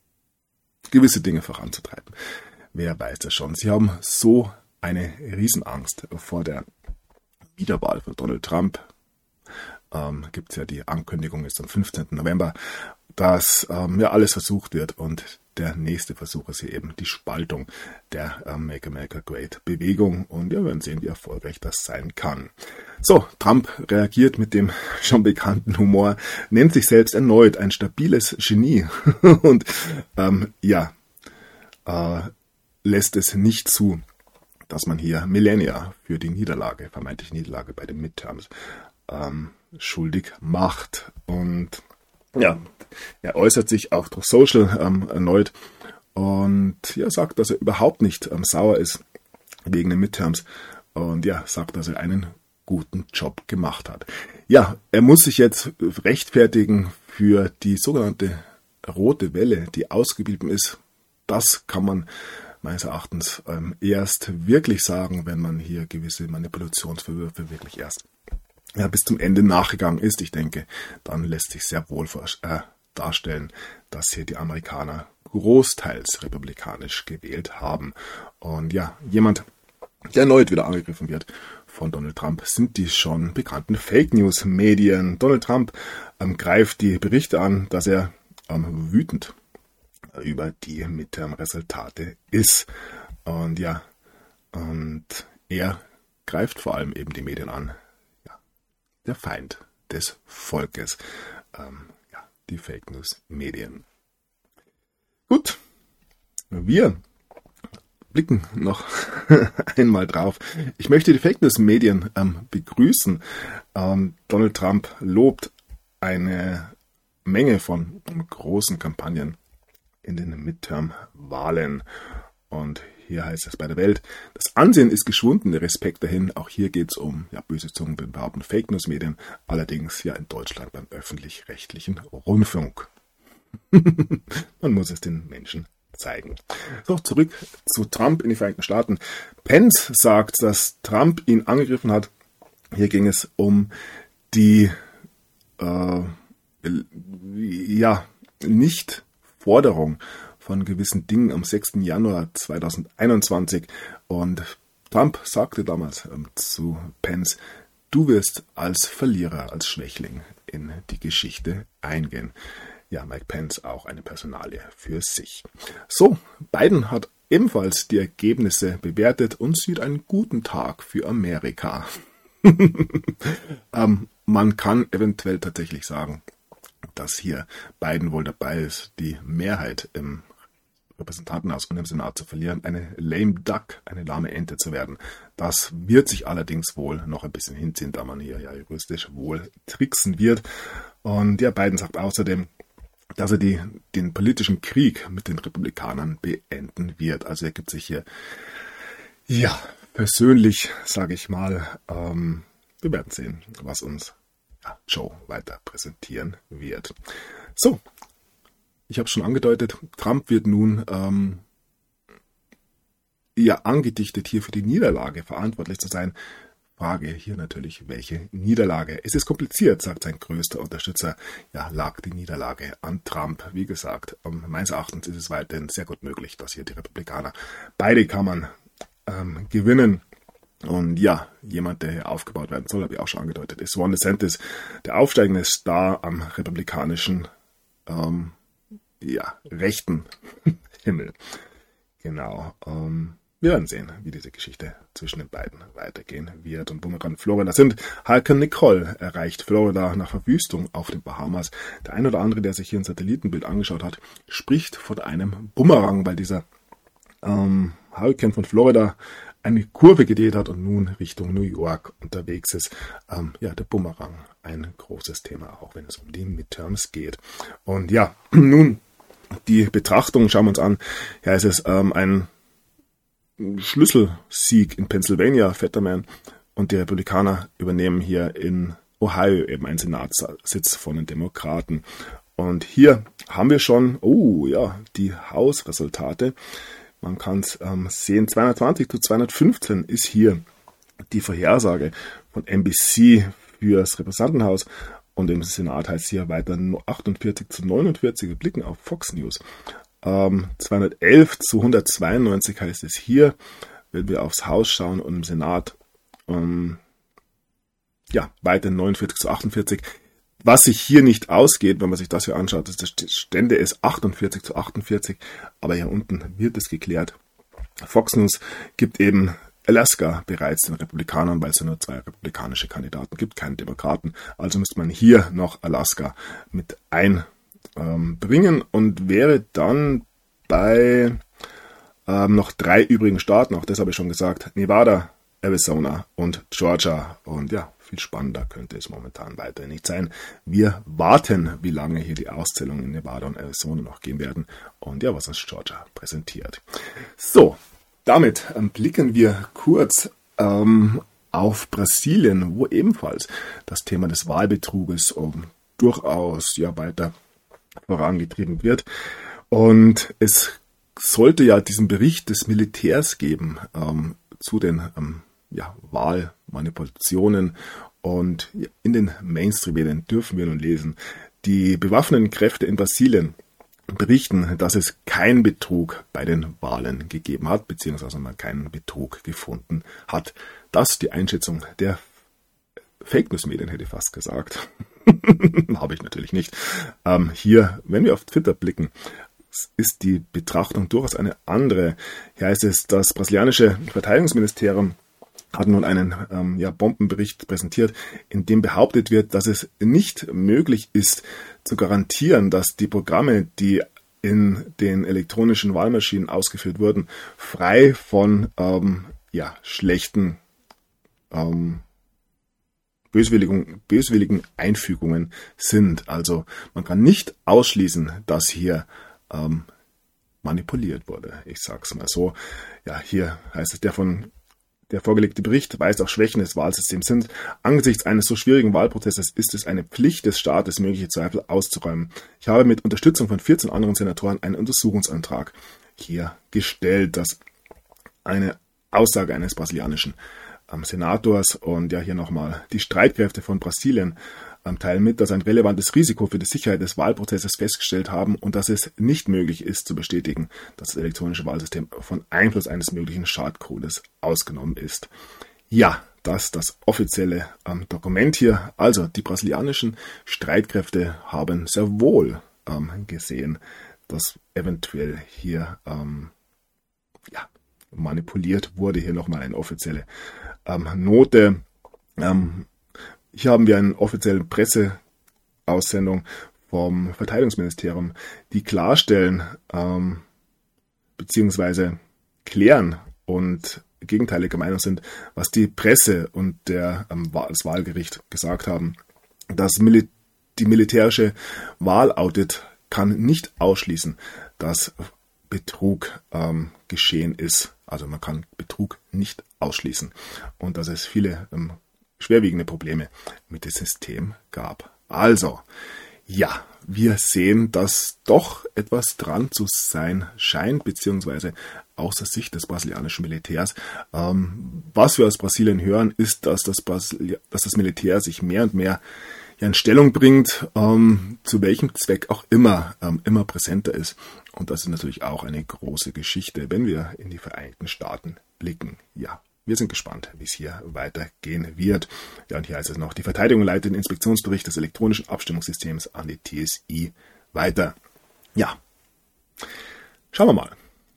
gewisse Dinge voranzutreiben. Wer weiß das schon. Sie haben so eine Riesenangst vor der Wiederwahl von Donald Trump. ähm, gibt es ja die Ankündigung, ist am fünfzehnten November, dass ähm, ja alles versucht wird und der nächste Versuch ist hier eben die Spaltung der äh, Make America Great Bewegung und wir werden sehen, wie erfolgreich das sein kann. So, Trump reagiert mit dem schon bekannten Humor, nennt sich selbst erneut ein stabiles Genie und ähm, ja, äh, lässt es nicht zu, dass man hier Melania für die Niederlage, vermeintliche Niederlage bei den Midterms ähm, schuldig macht. Und ja, er äußert sich auch durch Social ähm, erneut und ja, sagt, dass er überhaupt nicht ähm, sauer ist wegen den Midterms und ja, sagt, dass er einen guten Job gemacht hat. Ja, er muss sich jetzt rechtfertigen für die sogenannte rote Welle, die ausgeblieben ist. Das kann man meines Erachtens ähm, erst wirklich sagen, wenn man hier gewisse Manipulationsvorwürfe wirklich erst ja, bis zum Ende nachgegangen ist. Ich denke, dann lässt sich sehr wohl äh, darstellen, dass hier die Amerikaner großteils republikanisch gewählt haben. Und ja, jemand, der erneut wieder angegriffen wird von Donald Trump, sind die schon bekannten Fake News Medien. Donald Trump ähm, greift die Berichte an, dass er ähm, wütend über die Midterm-Resultate ist. Und ja, und er greift vor allem eben die Medien an. Ja, der Feind des Volkes. Ähm, ja, die Fake News Medien. Gut, wir blicken noch einmal drauf. Ich möchte die Fake News Medien ähm, begrüßen. Ähm, Donald Trump lobt eine Menge von großen Kampagnen in den Midterm-Wahlen. Und hier heißt es bei der Welt, das Ansehen ist geschwunden, der Respekt dahin. Auch hier geht es um, ja, böse Zungen behaupten, Fake News Medien, allerdings ja in Deutschland beim öffentlich-rechtlichen Rundfunk. Man muss es den Menschen zeigen. So, zurück zu Trump in die Vereinigten Staaten. Pence sagt, dass Trump ihn angegriffen hat. Hier ging es um die äh, ja, nicht Forderung von gewissen Dingen am sechsten Januar zweitausendeinundzwanzig und Trump sagte damals ähm, zu Pence, du wirst als Verlierer, als Schwächling in die Geschichte eingehen. Ja, Mike Pence auch eine Personalie für sich. So, Biden hat ebenfalls die Ergebnisse bewertet und sieht einen guten Tag für Amerika. ähm, man kann eventuell tatsächlich sagen, dass hier Biden wohl dabei ist, die Mehrheit im Repräsentantenhaus und im Senat zu verlieren, eine lame duck, eine lahme Ente zu werden. Das wird sich allerdings wohl noch ein bisschen hinziehen, da man hier ja juristisch wohl tricksen wird. Und ja, Biden sagt außerdem, dass er die, den politischen Krieg mit den Republikanern beenden wird. Also er gibt sich hier, ja, persönlich, sage ich mal, ähm, wir werden sehen, was uns ja, Joe weiter präsentieren wird. So, ich habe schon angedeutet, Trump wird nun ähm, ja angedichtet, hier für die Niederlage verantwortlich zu sein. Frage hier natürlich, welche Niederlage? Es ist kompliziert, sagt sein größter Unterstützer. Ja, lag die Niederlage an Trump. Wie gesagt, ähm, meines Erachtens ist es weiterhin sehr gut möglich, dass hier die Republikaner beide Kammern ähm, gewinnen. Und ja, jemand, der hier aufgebaut werden soll, habe ich auch schon angedeutet, ist Ron DeSantis, der aufsteigende Star am republikanischen ähm, ja, rechten Himmel. Genau. Ähm, wir werden sehen, wie diese Geschichte zwischen den beiden weitergehen wird. Und wo wir gerade in Florida sind, Hurricane Nicole erreicht Florida nach Verwüstung auf den Bahamas. Der ein oder andere, der sich hier ein Satellitenbild angeschaut hat, spricht von einem Bumerang, weil dieser ähm, Hurricane von Florida eine Kurve gedreht hat und nun Richtung New York unterwegs ist. Ähm, ja, der Bumerang, ein großes Thema, auch wenn es um die Midterms geht. Und ja, nun die Betrachtung, schauen wir uns an. Ja, es ist ähm, ein Schlüsselsieg in Pennsylvania, Fetterman, und die Republikaner übernehmen hier in Ohio eben einen Senatssitz von den Demokraten. Und hier haben wir schon, oh ja, die Hausresultate. Man kann es ähm, sehen, zweihundertzwanzig zu zweihundertfünfzehn ist hier die Vorhersage von N B C für das Repräsentantenhaus. Und im Senat heißt es hier weiter achtundvierzig zu neunundvierzig. Wir blicken auf Fox News. Ähm, zweihundertelf zu hundertzweiundneunzig heißt es hier, wenn wir aufs Haus schauen und im Senat. Ähm, ja, weiter neunundvierzig zu achtundvierzig. Was sich hier nicht ausgeht, wenn man sich das hier anschaut, ist, das Stände ist achtundvierzig zu achtundvierzig, aber hier unten wird es geklärt. Fox News gibt eben Alaska bereits den Republikanern, weil es ja nur zwei republikanische Kandidaten gibt, keine Demokraten. Also müsste man hier noch Alaska mit einbringen und wäre dann bei ähm, noch drei übrigen Staaten, auch das habe ich schon gesagt, Nevada, Arizona und Georgia. Und ja, viel spannender könnte es momentan weiterhin nicht sein. Wir warten, wie lange hier die Auszählungen in Nevada und Arizona noch gehen werden und ja, was uns Georgia präsentiert. So, damit ähm, blicken wir kurz ähm, auf Brasilien, wo ebenfalls das Thema des Wahlbetruges um, durchaus ja weiter vorangetrieben wird. Und es sollte ja diesen Bericht des Militärs geben ähm, zu den ähm, ja, Wahlmanipulationen. Und in den Mainstream-Medien dürfen wir nun lesen, die bewaffneten Kräfte in Brasilien berichten, dass es keinen Betrug bei den Wahlen gegeben hat, beziehungsweise man keinen Betrug gefunden hat. Das ist die Einschätzung der Fake News Medien, hätte ich fast gesagt. Habe ich natürlich nicht. Ähm, hier, wenn wir auf Twitter blicken, ist die Betrachtung durchaus eine andere. Hier heißt es, das brasilianische Verteidigungsministerium hat nun einen ähm, ja, Bombenbericht präsentiert, in dem behauptet wird, dass es nicht möglich ist, zu garantieren, dass die Programme, die in den elektronischen Wahlmaschinen ausgeführt wurden, frei von ähm, ja, schlechten ähm, böswilligen, böswilligen Einfügungen sind. Also man kann nicht ausschließen, dass hier ähm, manipuliert wurde. Ich sag's mal so. Ja, hier heißt es, der von Der vorgelegte Bericht weist auf Schwächen des Wahlsystems hin. Angesichts eines so schwierigen Wahlprozesses ist es eine Pflicht des Staates, mögliche Zweifel auszuräumen. Ich habe mit Unterstützung von vierzehn anderen Senatoren einen Untersuchungsantrag hier gestellt. Das eine Aussage eines brasilianischen ähm, Senators. Und ja, hier nochmal die Streitkräfte von Brasilien ähm, teilen mit, dass ein relevantes Risiko für die Sicherheit des Wahlprozesses festgestellt haben und dass es nicht möglich ist zu bestätigen, dass das elektronische Wahlsystem von Einfluss eines möglichen Schadcodes ausgenommen ist. Ja, das ist das offizielle ähm, Dokument hier. Also die brasilianischen Streitkräfte haben sehr wohl ähm, gesehen, dass eventuell hier ähm, ja, manipuliert wurde. Hier nochmal eine offizielle ähm, Note. Ähm, Hier haben wir eine offizielle Presseaussendung vom Verteidigungsministerium, die klarstellen ähm, bzw. klären und gegenteiliger Meinung sind, was die Presse und der, ähm, das Wahlgericht gesagt haben. Das Mil- die militärische Wahlaudit kann nicht ausschließen, dass Betrug ähm, geschehen ist. Also man kann Betrug nicht ausschließen und dass es viele ähm, schwerwiegende Probleme mit dem System gab. Also, ja, wir sehen, dass doch etwas dran zu sein scheint, beziehungsweise aus der Sicht des brasilianischen Militärs. Ähm, was wir aus Brasilien hören, ist, dass das, Brasili- dass das Militär sich mehr und mehr ja, in Stellung bringt, ähm, zu welchem Zweck auch immer, ähm, immer präsenter ist. Und das ist natürlich auch eine große Geschichte, wenn wir in die Vereinigten Staaten blicken. Ja. Wir sind gespannt, wie es hier weitergehen wird. Ja, und hier heißt es noch, die Verteidigung leitet den Inspektionsbericht des elektronischen Abstimmungssystems an die T S I weiter. Ja, schauen wir mal.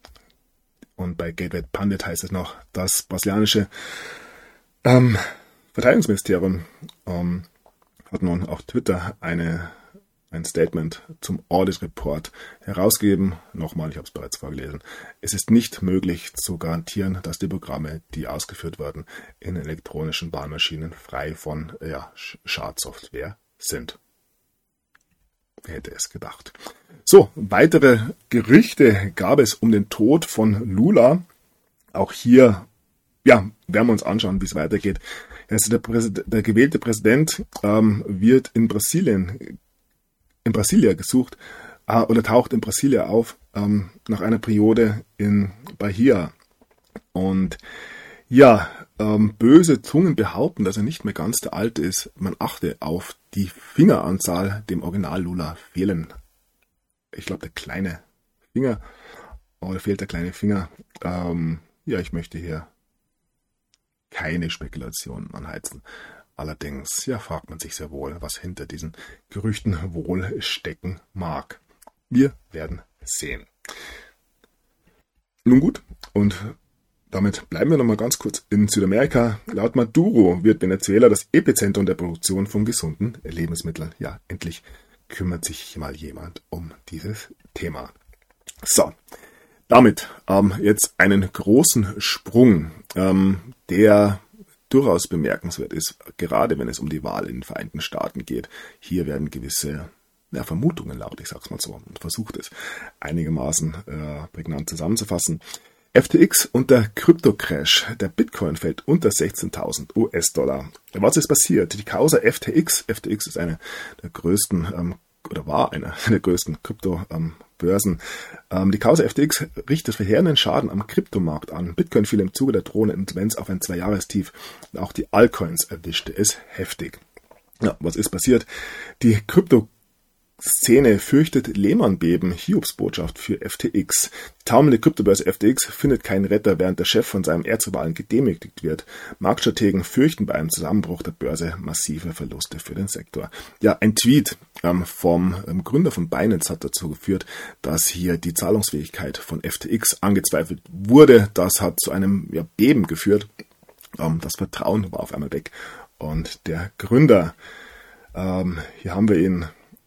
Und bei Gateway Pundit heißt es noch, das brasilianische ähm, Verteidigungsministerium ähm, hat nun auf Twitter eine ein Statement zum Audit Report herausgegeben. Nochmal, ich habe es bereits vorgelesen. Es ist nicht möglich zu garantieren, dass die Programme, die ausgeführt werden, in elektronischen Wahlmaschinen frei von ja, Schadsoftware sind. Wer hätte es gedacht? So, weitere Gerüchte gab es um den Tod von Lula. Auch hier, ja, werden wir uns anschauen, wie es weitergeht. Also der, Präsid- der gewählte Präsident ähm, wird in Brasilien in Brasilia gesucht äh, oder taucht in Brasilia auf ähm, nach einer Periode in Bahia. Und ja, ähm, böse Zungen behaupten, dass er nicht mehr ganz der Alte ist. Man achte auf die Fingeranzahl, dem Original Lula fehlen. Ich glaube, der kleine Finger, oder fehlt der kleine Finger. Ähm, ja, ich möchte hier keine Spekulationen anheizen. Allerdings, ja, fragt man sich sehr wohl, was hinter diesen Gerüchten wohl stecken mag. Wir werden sehen. Nun gut, und damit bleiben wir nochmal ganz kurz in Südamerika. Laut Maduro wird Venezuela das Epizentrum der Produktion von gesunden Lebensmitteln. Ja, endlich kümmert sich mal jemand um dieses Thema. So, damit ähm, jetzt einen großen Sprung, ähm, der durchaus bemerkenswert ist, gerade wenn es um die Wahl in den Vereinigten Staaten geht. Hier werden gewisse ja, Vermutungen laut, ich sag's mal so, und versucht es einigermaßen äh, prägnant zusammenzufassen. F T X und der Krypto-Crash. Der Bitcoin fällt unter sechzehntausend U S-Dollar. Was ist passiert? Die Causa F T X. F T X ist eine der größten, ähm, oder war eine der größten Krypto-Börsen. Ähm, die Causa F T X richtet verheerenden Schaden am Kryptomarkt an. Bitcoin fiel im Zuge der drohenden Insolvenz auf ein Zwei-Jahrestief. Auch die Altcoins erwischte es heftig. Ja, was ist passiert? Die Krypto Szene fürchtet Lehman-Beben, Hiobsbotschaft für F T X. Die taumelnde Kryptobörse F T X findet keinen Retter, während der Chef von seinem Erzrivalen gedemütigt wird. Marktstrategen fürchten bei einem Zusammenbruch der Börse massive Verluste für den Sektor. Ja, ein Tweet ähm, vom ähm, Gründer von Binance hat dazu geführt, dass hier die Zahlungsfähigkeit von F T X angezweifelt wurde. Das hat zu einem ja, Beben geführt. Ähm, das Vertrauen war auf einmal weg. Und der Gründer, ähm, hier haben wir ihn,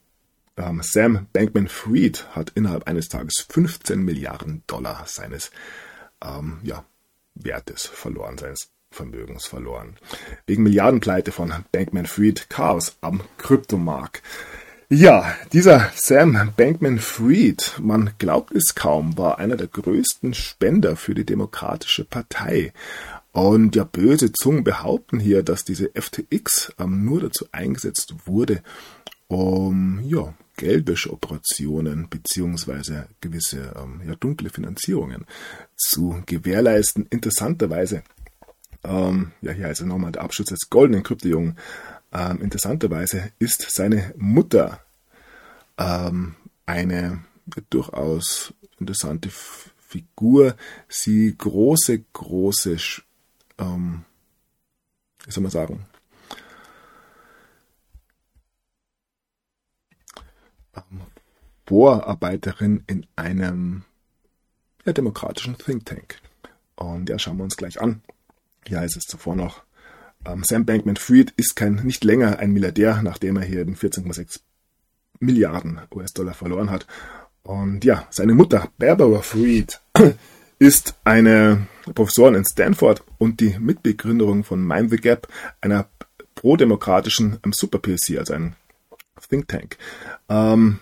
Sam Bankman-Fried hat innerhalb eines Tages fünfzehn Milliarden Dollar seines ähm, ja, Wertes verloren, seines Vermögens verloren. Wegen Milliardenpleite von Bankman-Fried, Chaos am Kryptomarkt. Ja, dieser Sam Bankman-Fried, man glaubt es kaum, war einer der größten Spender für die Demokratische Partei. Und ja, böse Zungen behaupten hier, dass diese F T X ähm, nur dazu eingesetzt wurde, um ja, Geldwäscheoperationen beziehungsweise gewisse ähm, ja, dunkle Finanzierungen zu gewährleisten. Interessanterweise, ähm, ja hier also nochmal der Abschluss des goldenen Kryptojungen, ähm, interessanterweise ist seine Mutter ähm, eine ja, durchaus interessante F- Figur. Sie große, große, ähm, wie soll man sagen, Vorarbeiterin in einem ja, demokratischen Think Tank. Und ja, schauen wir uns gleich an. Hier heißt es zuvor noch, ähm, Sam Bankman-Fried ist kein nicht länger ein Milliardär, nachdem er hier vierzehn Komma sechs Milliarden U S-Dollar verloren hat. Und ja, seine Mutter, Barbara Fried, ist eine Professorin in Stanford und die Mitbegründerin von Mind the Gap, einer prodemokratischen ähm, Super-P C, also ein Think Tank. Ähm,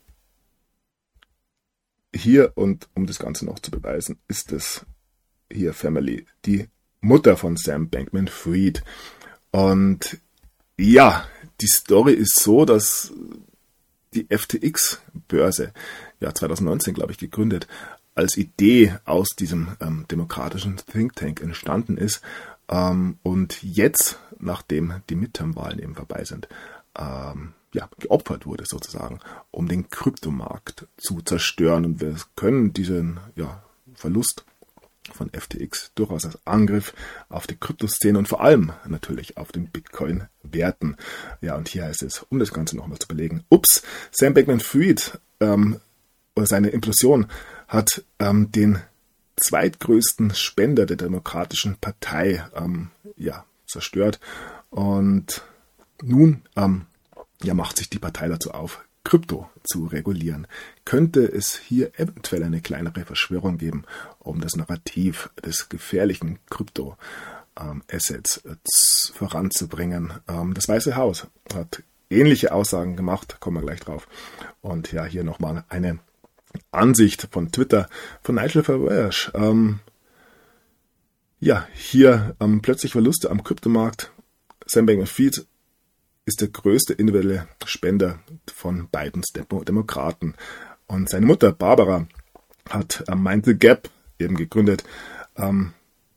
hier, und um das Ganze noch zu beweisen, ist es hier Family, die Mutter von Sam Bankman-Fried. Und ja, die Story ist so, dass die F T X-Börse, ja zwanzig neunzehn, glaube ich, gegründet, als Idee aus diesem ähm, demokratischen Think Tank entstanden ist. Ähm, und jetzt, nachdem die Midterm-Wahlen eben vorbei sind, ähm, ja, geopfert wurde sozusagen, um den Kryptomarkt zu zerstören. Und wir können diesen ja, Verlust von F T X durchaus als Angriff auf die Kryptoszene und vor allem natürlich auf den Bitcoin werten. Ja, und hier heißt es, um das Ganze nochmal zu belegen, ups, Sam Bankman-Fried ähm, oder seine Implosion hat ähm, den zweitgrößten Spender der Demokratischen Partei ähm, ja, zerstört. Und nun ähm, ja, macht sich die Partei dazu auf, Krypto zu regulieren. Könnte es hier eventuell eine kleinere Verschwörung geben, um das Narrativ des gefährlichen Krypto-Assets ähm, voranzubringen? Ähm, das Weiße Haus hat ähnliche Aussagen gemacht, kommen wir gleich drauf. Und ja, hier nochmal eine Ansicht von Twitter von Nigel Farage. Ähm, ja, hier ähm, plötzlich Verluste am Kryptomarkt. Sam Bankman-Fried ist der größte individuelle Spender von beiden Demokraten. Und seine Mutter Barbara hat ähm, Mind the Gap eben gegründet. Ähm,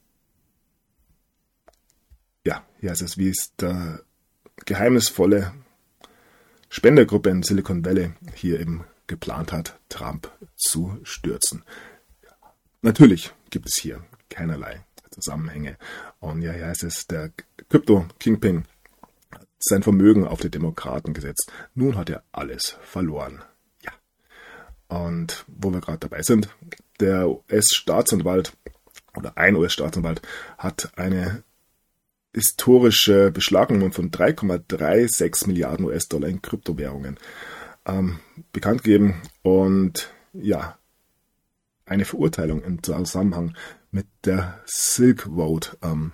ja, hier heißt es, wie es der geheimnisvolle Spendergruppe in Silicon Valley hier eben geplant hat, Trump zu stürzen. Natürlich gibt es hier keinerlei Zusammenhänge. Und ja, hier heißt es, der Crypto Kingpin sein Vermögen auf die Demokraten gesetzt. Nun hat er alles verloren. Ja. Und wo wir gerade dabei sind, der U S-Staatsanwalt oder ein U S-Staatsanwalt hat eine historische Beschlagnahmung von drei Komma sechsunddreißig Milliarden U S-Dollar in Kryptowährungen ähm, bekannt gegeben und ja, eine Verurteilung im Zusammenhang mit der Silk Road ähm,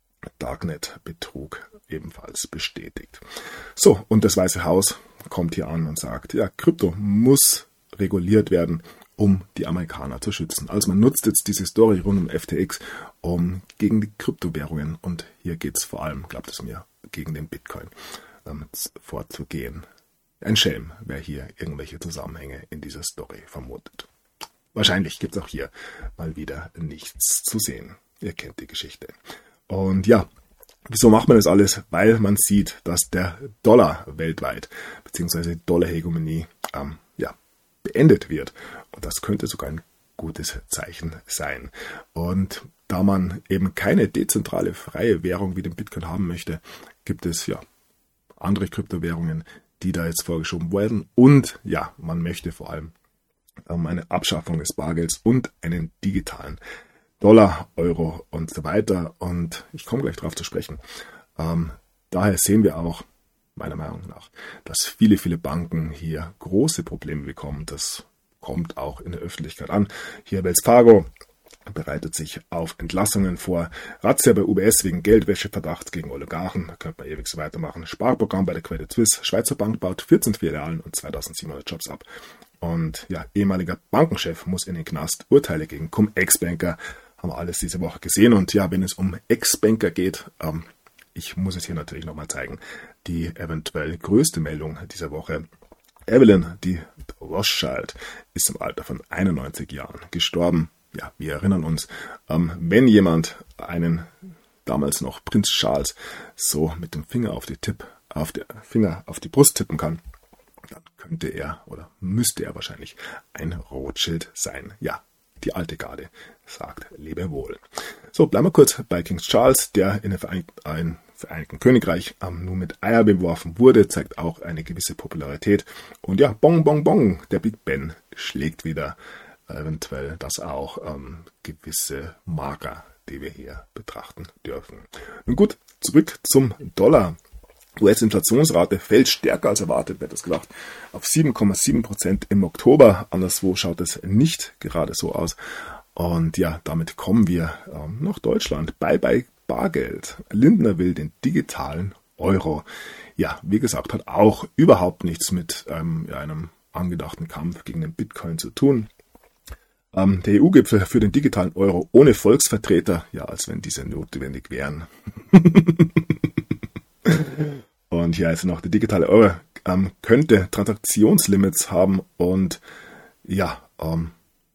Darknet-Betrug ebenfalls bestätigt. So, und das Weiße Haus kommt hier an und sagt, ja, Krypto muss reguliert werden, um die Amerikaner zu schützen. Also man nutzt jetzt diese Story rund um F T X, um gegen die Kryptowährungen, und hier geht es vor allem, glaubt es mir, gegen den Bitcoin ähm, vorzugehen. Ein Schelm, wer hier irgendwelche Zusammenhänge in dieser Story vermutet. Wahrscheinlich gibt es auch hier mal wieder nichts zu sehen. Ihr kennt die Geschichte. Und ja, wieso macht man das alles? Weil man sieht, dass der Dollar weltweit, beziehungsweise Dollarhegemonie, ähm, ja, beendet wird. Und das könnte sogar ein gutes Zeichen sein. Und da man eben keine dezentrale freie Währung wie den Bitcoin haben möchte, gibt es ja andere Kryptowährungen, die da jetzt vorgeschoben werden. Und ja, man möchte vor allem ähm, eine Abschaffung des Bargelds und einen digitalen Dollar, Euro und so weiter. Und ich komme gleich darauf zu sprechen. Ähm, daher sehen wir auch, meiner Meinung nach, dass viele, viele Banken hier große Probleme bekommen. Das kommt auch in der Öffentlichkeit an. Hier Wells Fargo bereitet sich auf Entlassungen vor. Razzia bei U B S wegen Geldwäscheverdachts gegen Oligarchen. Da könnte man ewig so weitermachen. Sparprogramm bei der Credit Suisse. Schweizer Bank baut vierzehn Filialen und zweitausendsiebenhundert Jobs ab. Und ja, ehemaliger Bankenchef muss in den Knast. Urteile gegen Cum-Ex-Banker haben wir alles diese Woche gesehen. Und ja, wenn es um Ex-Banker geht, ähm, ich muss es hier natürlich nochmal zeigen, die eventuell größte Meldung dieser Woche. Evelyn, die Rothschild, ist im Alter von einundneunzig Jahren gestorben. Ja, wir erinnern uns, ähm, wenn jemand einen damals noch Prinz Charles so mit dem Finger auf die Tipp, auf der Finger auf die Brust tippen kann, dann könnte er oder müsste er wahrscheinlich ein Rothschild sein. Ja, die alte Garde sagt Lebewohl. So, bleiben wir kurz bei King Charles, der in den Vereinigten, Vereinigten Königreich ähm, nur mit Eier beworfen wurde, zeigt auch eine gewisse Popularität. Und ja, bong, bong, bong, der Big Ben schlägt wieder eventuell das auch ähm, gewisse Marker, die wir hier betrachten dürfen. Nun gut, zurück zum Dollar. U S-Inflationsrate fällt stärker als erwartet, wird es gedacht, auf sieben Komma sieben Prozent im Oktober. Anderswo schaut es nicht gerade so aus. Und ja, damit kommen wir ähm, nach Deutschland. Bye bye Bargeld. Lindner will den digitalen Euro. Ja, wie gesagt, hat auch überhaupt nichts mit ähm, ja, einem angedachten Kampf gegen den Bitcoin zu tun. Ähm, der E U-Gipfel für den digitalen Euro ohne Volksvertreter, ja, als wenn diese notwendig wären. Und hier ist noch, der digitale Euro ähm, könnte Transaktionslimits haben und ja, ähm,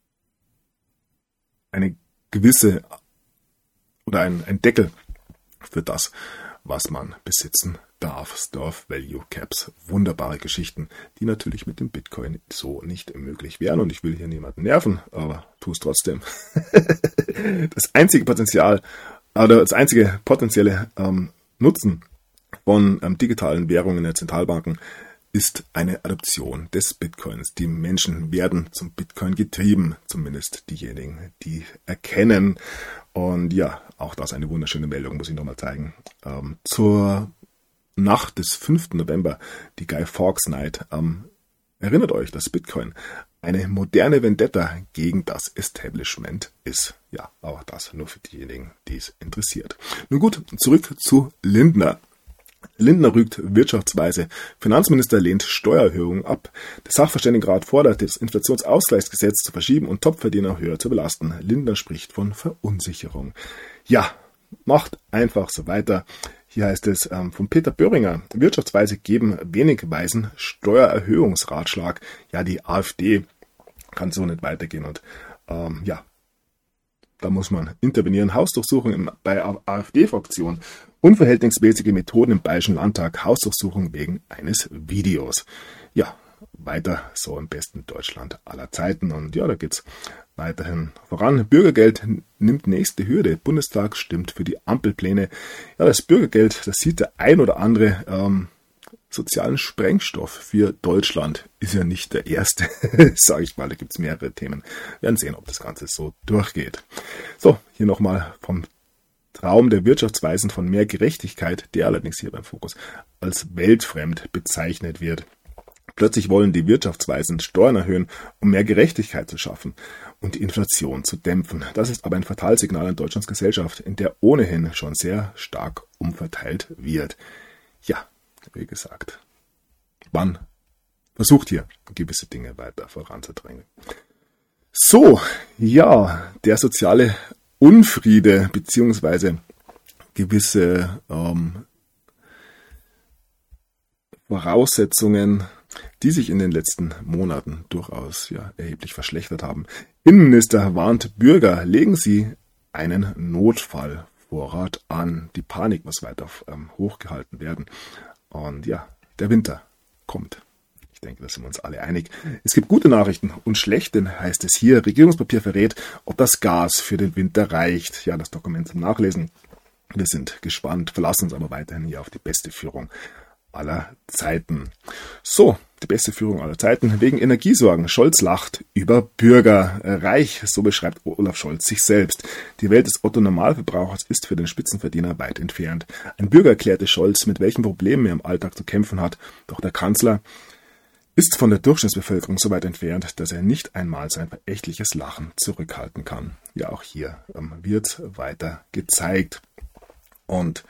eine gewisse oder ein, ein Deckel für das, was man besitzen darf. Store Value Caps, wunderbare Geschichten, die natürlich mit dem Bitcoin so nicht möglich wären. Und ich will hier niemanden nerven, aber tu es trotzdem. Das einzige Potenzial, oder das einzige potenzielle ähm, Nutzen von ähm, digitalen Währungen der Zentralbanken ist eine Adoption des Bitcoins. Die Menschen werden zum Bitcoin getrieben, zumindest diejenigen, die erkennen. Und ja, auch das eine wunderschöne Meldung, muss ich nochmal zeigen. Ähm, zur Nacht des fünften November, die Guy Fawkes Night. Ähm, erinnert euch, dass Bitcoin eine moderne Vendetta gegen das Establishment ist. Ja, aber das nur für diejenigen, die es interessiert. Nun gut, zurück zu Lindner. Lindner rügt Wirtschaftsweise. Finanzminister lehnt Steuererhöhungen ab. Der Sachverständigenrat fordert, das Inflationsausgleichsgesetz zu verschieben und Topverdiener höher zu belasten. Lindner spricht von Verunsicherung. Ja, macht einfach so weiter. Hier heißt es ähm, von Peter Böhringer, Wirtschaftsweise geben wenig Weisen Steuererhöhungsratschlag. Ja, die AfD kann so nicht weitergehen und ähm, ja, da muss man intervenieren. Hausdurchsuchung bei AfD-Fraktion. Unverhältnismäßige Methoden im Bayerischen Landtag. Hausdurchsuchung wegen eines Videos. Ja, weiter so im besten Deutschland aller Zeiten. Und ja, da geht's weiterhin voran. Bürgergeld nimmt nächste Hürde. Bundestag stimmt für die Ampelpläne. Ja, das Bürgergeld, das sieht der ein oder andere ähm, sozialen Sprengstoff für Deutschland. Ist ja nicht der erste, sage ich mal. Da gibt's mehrere Themen. Wir werden sehen, ob das Ganze so durchgeht. So, hier nochmal vom Traum der Wirtschaftsweisen von mehr Gerechtigkeit, der allerdings hier beim Fokus als weltfremd bezeichnet wird. Plötzlich wollen die Wirtschaftsweisen Steuern erhöhen, um mehr Gerechtigkeit zu schaffen und die Inflation zu dämpfen. Das ist aber ein Fatalsignal an Deutschlands Gesellschaft, in der ohnehin schon sehr stark umverteilt wird. Ja, wie gesagt, man versucht hier gewisse Dinge weiter voranzudrängen. So, ja, der soziale Unfriede beziehungsweise gewisse ähm, Voraussetzungen, die sich in den letzten Monaten durchaus ja, erheblich verschlechtert haben. Innenminister warnt Bürger, legen Sie einen Notfallvorrat an. Die Panik muss weiter ähm, hochgehalten werden. Und ja, der Winter kommt. Ich denke, da sind wir uns alle einig. Es gibt gute Nachrichten und schlechte, heißt es hier. Regierungspapier verrät, ob das Gas für den Winter reicht. Ja, das Dokument zum Nachlesen. Wir sind gespannt, verlassen uns aber weiterhin hier auf die beste Führung aller Zeiten. So, die beste Führung aller Zeiten. Wegen Energiesorgen. Scholz lacht über Bürger. Reich, so beschreibt Olaf Scholz sich selbst. Die Welt des Otto-Normalverbrauchers ist für den Spitzenverdiener weit entfernt. Ein Bürger erklärte Scholz, mit welchen Problemen er im Alltag zu kämpfen hat. Doch der Kanzler ist von der Durchschnittsbevölkerung so weit entfernt, dass er nicht einmal sein verächtliches Lachen zurückhalten kann. Ja, auch hier ähm, wird weiter gezeigt. Und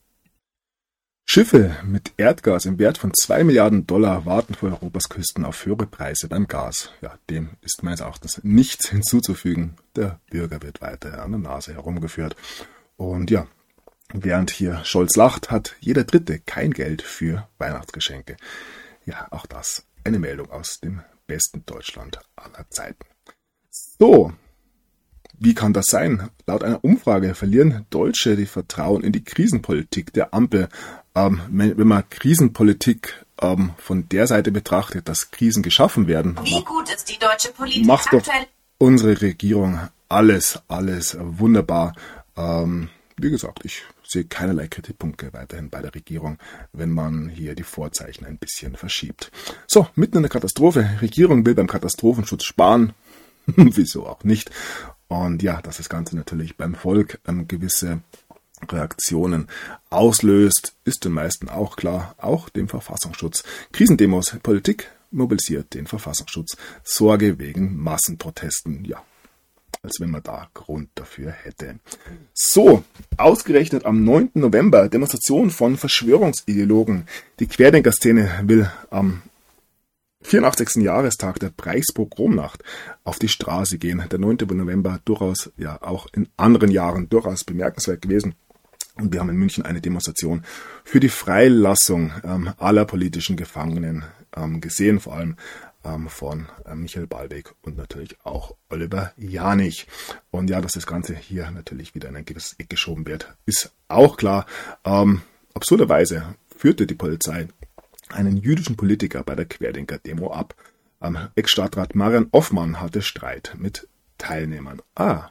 Schiffe mit Erdgas im Wert von zwei Milliarden Dollar warten vor Europas Küsten auf höhere Preise beim Gas. Ja, dem ist meines Erachtens nichts hinzuzufügen. Der Bürger wird weiter an der Nase herumgeführt. Und ja, während hier Scholz lacht, hat jeder Dritte kein Geld für Weihnachtsgeschenke. Ja, auch das eine Meldung aus dem besten Deutschland aller Zeiten. So, wie kann das sein? Laut einer Umfrage verlieren Deutsche die Vertrauen in die Krisenpolitik der Ampel. Ähm, wenn man Krisenpolitik ähm, von der Seite betrachtet, dass Krisen geschaffen werden, wie gut ist die deutsche Politik macht doch aktuell? Unsere Regierung alles, alles wunderbar. Ähm, wie gesagt, ich sehe keinerlei Kritikpunkte weiterhin bei der Regierung, wenn man hier die Vorzeichen ein bisschen verschiebt. So, mitten in der Katastrophe. Regierung will beim Katastrophenschutz sparen. Wieso auch nicht? Und ja, dass das Ganze natürlich beim Volk ähm, gewisse Reaktionen auslöst, ist den meisten auch klar, auch dem Verfassungsschutz. Krisendemos, Politik mobilisiert den Verfassungsschutz. Sorge wegen Massenprotesten, ja, als wenn man da Grund dafür hätte. So, ausgerechnet am neunten November, Demonstration von Verschwörungsideologen. Die Querdenker-Szene will am vierundachtzigsten Jahrestag der Reichspogromnacht auf die Straße gehen. Der neunte November durchaus, ja auch in anderen Jahren durchaus bemerkenswert gewesen. Und wir haben in München eine Demonstration für die Freilassung ähm, aller politischen Gefangenen ähm, gesehen, vor allem ähm, von äh, Michael Ballweg und natürlich auch Oliver Janich. Und ja, dass das Ganze hier natürlich wieder in ein gewisses Eck geschoben wird, ist auch klar. Ähm, absurderweise führte die Polizei einen jüdischen Politiker bei der Querdenker-Demo ab. Ähm, Ex-Stadtrat Marian Offmann hatte Streit mit Teilnehmern. Ah.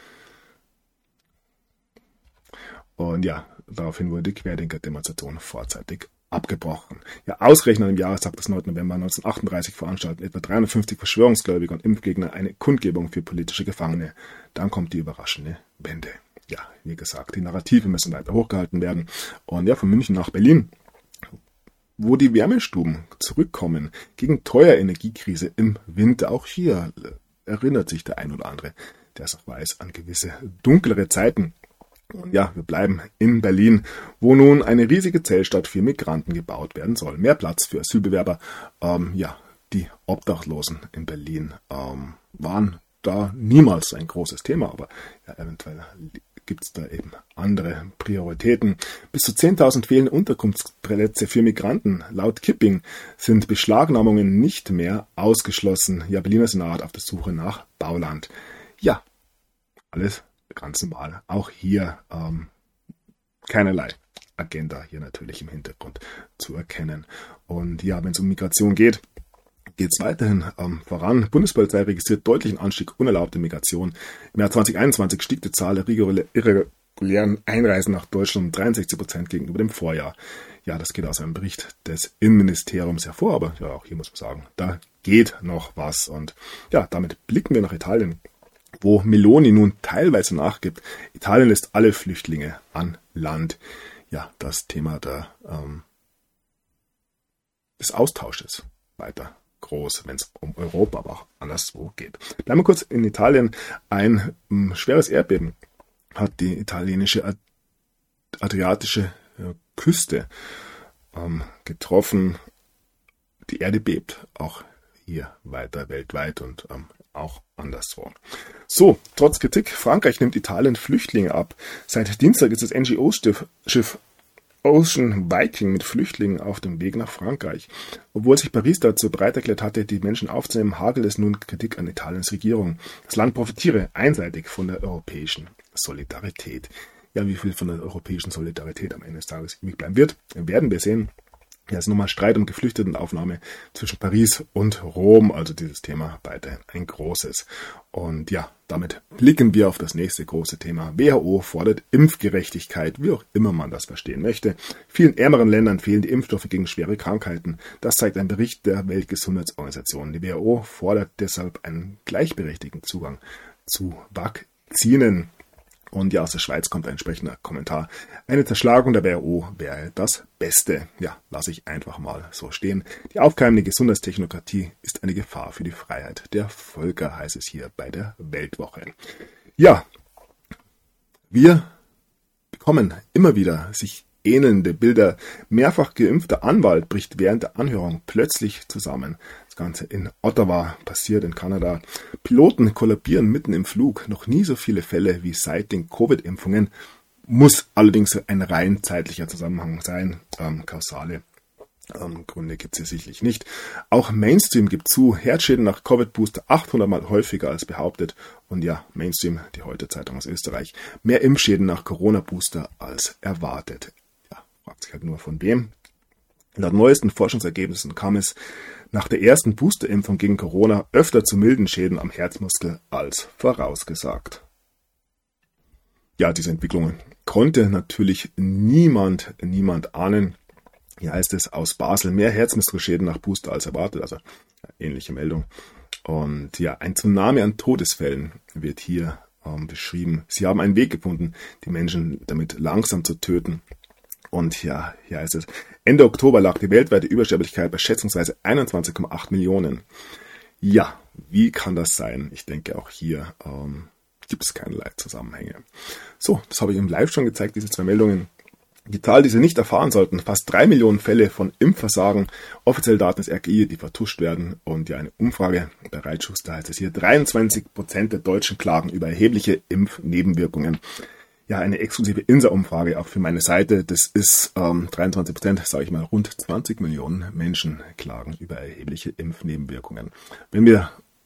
Und ja, daraufhin wurde die Querdenker-Demonstration vorzeitig abgebrochen. Ja, ausgerechnet im Jahrestag des neunten November neunzehnhundertachtunddreißig veranstalten etwa dreihundertfünfzig Verschwörungsgläubige und Impfgegner eine Kundgebung für politische Gefangene. Dann kommt die überraschende Wende. Ja, wie gesagt, die Narrative müssen weiter hochgehalten werden. Und ja, von München nach Berlin, wo die Wärmestuben zurückkommen gegen teure Energiekrise im Winter. Auch hier erinnert sich der ein oder andere, der es auch weiß, an gewisse dunklere Zeiten. Und ja, wir bleiben in Berlin, wo nun eine riesige Zeltstadt für Migranten gebaut werden soll. Mehr Platz für Asylbewerber. Ähm, ja, die Obdachlosen in Berlin ähm, waren da niemals ein großes Thema, aber ja, eventuell gibt es da eben andere Prioritäten. Bis zu zehntausend fehlende Unterkunftsplätze für Migranten. Laut Kipping sind Beschlagnahmungen nicht mehr ausgeschlossen. Ja, Berliner Senat auf der Suche nach Bauland. Ja, alles ganz normal. Auch hier ähm, keinerlei Agenda hier natürlich im Hintergrund zu erkennen. Und ja, wenn es um Migration geht, geht es weiterhin ähm, voran. Bundespolizei registriert deutlichen Anstieg unerlaubter Migration. Im Jahr zwanzig einundzwanzig stieg die Zahl der irregulären Einreisen nach Deutschland um dreiundsechzig Prozent gegenüber dem Vorjahr. Ja, das geht aus einem Bericht des Innenministeriums hervor, aber ja, auch hier muss man sagen, da geht noch was. Und ja, damit blicken wir nach Italien, wo Meloni nun teilweise nachgibt. Italien lässt alle Flüchtlinge an Land. Ja, das Thema der, ähm, des Austausches weiter groß, wenn es um Europa, aber auch anderswo geht. Bleiben wir kurz in Italien. Ein ähm, schweres Erdbeben hat die italienische Ad- adriatische äh, Küste ähm, getroffen. Die Erde bebt, auch hier weiter weltweit und ähm, auch anderswo. So, trotz Kritik, Frankreich nimmt Italien Flüchtlinge ab. Seit Dienstag ist das N G O-Schiff Ocean Viking mit Flüchtlingen auf dem Weg nach Frankreich. Obwohl sich Paris dazu bereit erklärt hatte, die Menschen aufzunehmen, hagelt es nun Kritik an Italiens Regierung. Das Land profitiere einseitig von der europäischen Solidarität. Ja, wie viel von der europäischen Solidarität am Ende des Tages übrig bleiben wird, werden wir sehen. Ja, es ist nochmal Streit um Geflüchtetenaufnahme zwischen Paris und Rom, also dieses Thema weiterhin ein großes. Und ja, damit blicken wir auf das nächste große Thema. W H O fordert Impfgerechtigkeit, wie auch immer man das verstehen möchte. Vielen ärmeren Ländern fehlen die Impfstoffe gegen schwere Krankheiten. Das zeigt ein Bericht der Weltgesundheitsorganisation. Die W H O fordert deshalb einen gleichberechtigten Zugang zu Vakzinen. Und ja, aus der Schweiz kommt ein entsprechender Kommentar. Eine Zerschlagung der W H O wäre das Beste. Ja, lasse ich einfach mal so stehen. Die aufkeimende Gesundheitstechnokratie ist eine Gefahr für die Freiheit der Völker, heißt es hier bei der Weltwoche. Ja, wir bekommen immer wieder sich ähnelnde Bilder. Mehrfach geimpfter Anwalt bricht während der Anhörung plötzlich zusammen. Das Ganze in Ottawa passiert, in Kanada. Piloten kollabieren mitten im Flug. Noch nie so viele Fälle wie seit den Covid-Impfungen. Muss allerdings ein rein zeitlicher Zusammenhang sein. Ähm, kausale ähm, Gründe gibt es hier sicherlich nicht. Auch Mainstream gibt zu, Herzschäden nach Covid-Booster achthundert Mal häufiger als behauptet. Und ja, Mainstream, die Heute-Zeitung aus Österreich, mehr Impfschäden nach Corona-Booster als erwartet. Ja, fragt sich halt nur von wem. Laut neuesten Forschungsergebnissen kam es nach der ersten Boosterimpfung gegen Corona öfter zu milden Schäden am Herzmuskel als vorausgesagt. Ja, diese Entwicklungen konnte natürlich niemand, niemand ahnen. Hier heißt es aus Basel, mehr Herzmuskelschäden nach Booster als erwartet, also ähnliche Meldung. Und ja, ein Tsunami an Todesfällen wird hier ähm, beschrieben. Sie haben einen Weg gefunden, die Menschen damit langsam zu töten. Und ja, hier heißt es, Ende Oktober lag die weltweite Übersterblichkeit bei schätzungsweise einundzwanzig Komma acht Millionen. Ja, wie kann das sein? Ich denke, auch hier ähm, gibt es keinerlei Zusammenhänge. So, das habe ich im Live schon gezeigt, diese zwei Meldungen. Die Zahl, die Sie nicht erfahren sollten, fast drei Millionen Fälle von Impfversagen, offizielle Daten des R K I, die vertuscht werden. Und ja, eine Umfrage bei Reitschuster heißt es hier, dreiundzwanzig Prozent der Deutschen klagen über erhebliche Impfnebenwirkungen. Ja, eine exklusive I N S A-Umfrage auch für meine Seite. Das ist ähm, dreiundzwanzig Prozent, sage ich mal, rund zwanzig Millionen Menschen klagen über erhebliche Impfnebenwirkungen. Wenn wir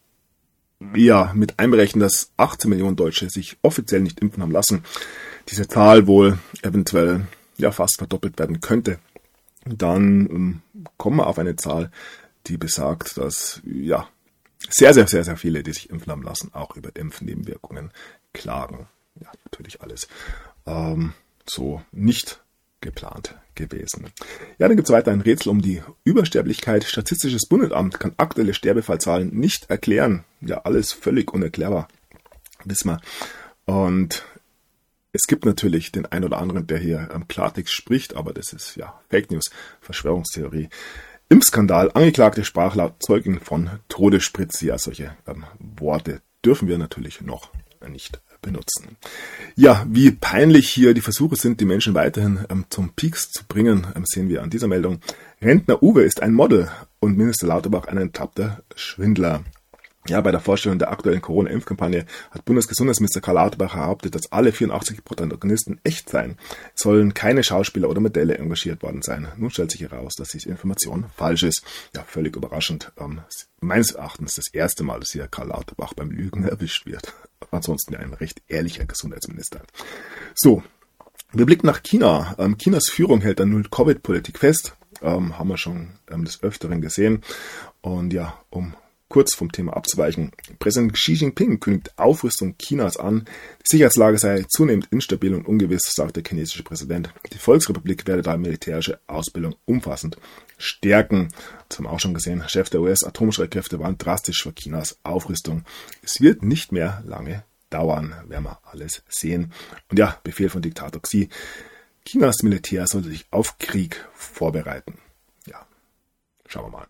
ja mit einberechnen, dass achtzehn Millionen Deutsche sich offiziell nicht impfen haben lassen, diese Zahl wohl eventuell ja fast verdoppelt werden könnte, dann ähm, kommen wir auf eine Zahl, die besagt, dass ja sehr, sehr, sehr, sehr viele, die sich impfen haben lassen, auch über Impfnebenwirkungen klagen. Ja, natürlich alles ähm, so nicht geplant gewesen. Ja, dann gibt es weiter ein Rätsel um die Übersterblichkeit. Statistisches Bundesamt kann aktuelle Sterbefallzahlen nicht erklären. Ja, alles völlig unerklärbar, wissen wir. Und es gibt natürlich den einen oder anderen, der hier am Klartext spricht, aber das ist ja Fake News, Verschwörungstheorie. Impfskandal, Angeklagte sprach laut Zeugin von Todesspritze. Ja, solche ähm, Worte dürfen wir natürlich noch nicht benutzen. Ja, wie peinlich hier die Versuche sind, die Menschen weiterhin ähm, zum Peaks zu bringen, ähm, sehen wir an dieser Meldung. Rentner Uwe ist ein Model und Minister Lauterbach ein enttappter Schwindler. Ja, bei der Vorstellung der aktuellen Corona-Impfkampagne hat Bundesgesundheitsminister Karl Lauterbach behauptet, dass alle vierundachtzig Protagonisten echt seien. Es sollen keine Schauspieler oder Modelle engagiert worden sein. Nun stellt sich heraus, dass diese Information falsch ist. Ja, völlig überraschend. Ähm, meines Erachtens das erste Mal, dass hier Karl Lauterbach beim Lügen erwischt wird. Ansonsten ja ein recht ehrlicher Gesundheitsminister. So, wir blicken nach China. Ähm, Chinas Führung hält an Null-Covid-Politik fest. ähm, haben wir schon ähm, des Öfteren gesehen. Und ja, um kurz vom Thema abzuweichen, Präsident Xi Jinping kündigt Aufrüstung Chinas an. Die Sicherheitslage sei zunehmend instabil und ungewiss, sagt der chinesische Präsident. Die Volksrepublik werde da militärische Ausbildung umfassend stärken. Das haben wir auch schon gesehen. Chef der U S-Atomstreitkräfte warnt drastisch vor Chinas Aufrüstung. Es wird nicht mehr lange dauern, werden wir alles sehen. Und ja, Befehl von Diktator Xi. Chinas Militär sollte sich auf Krieg vorbereiten. Ja, schauen wir mal.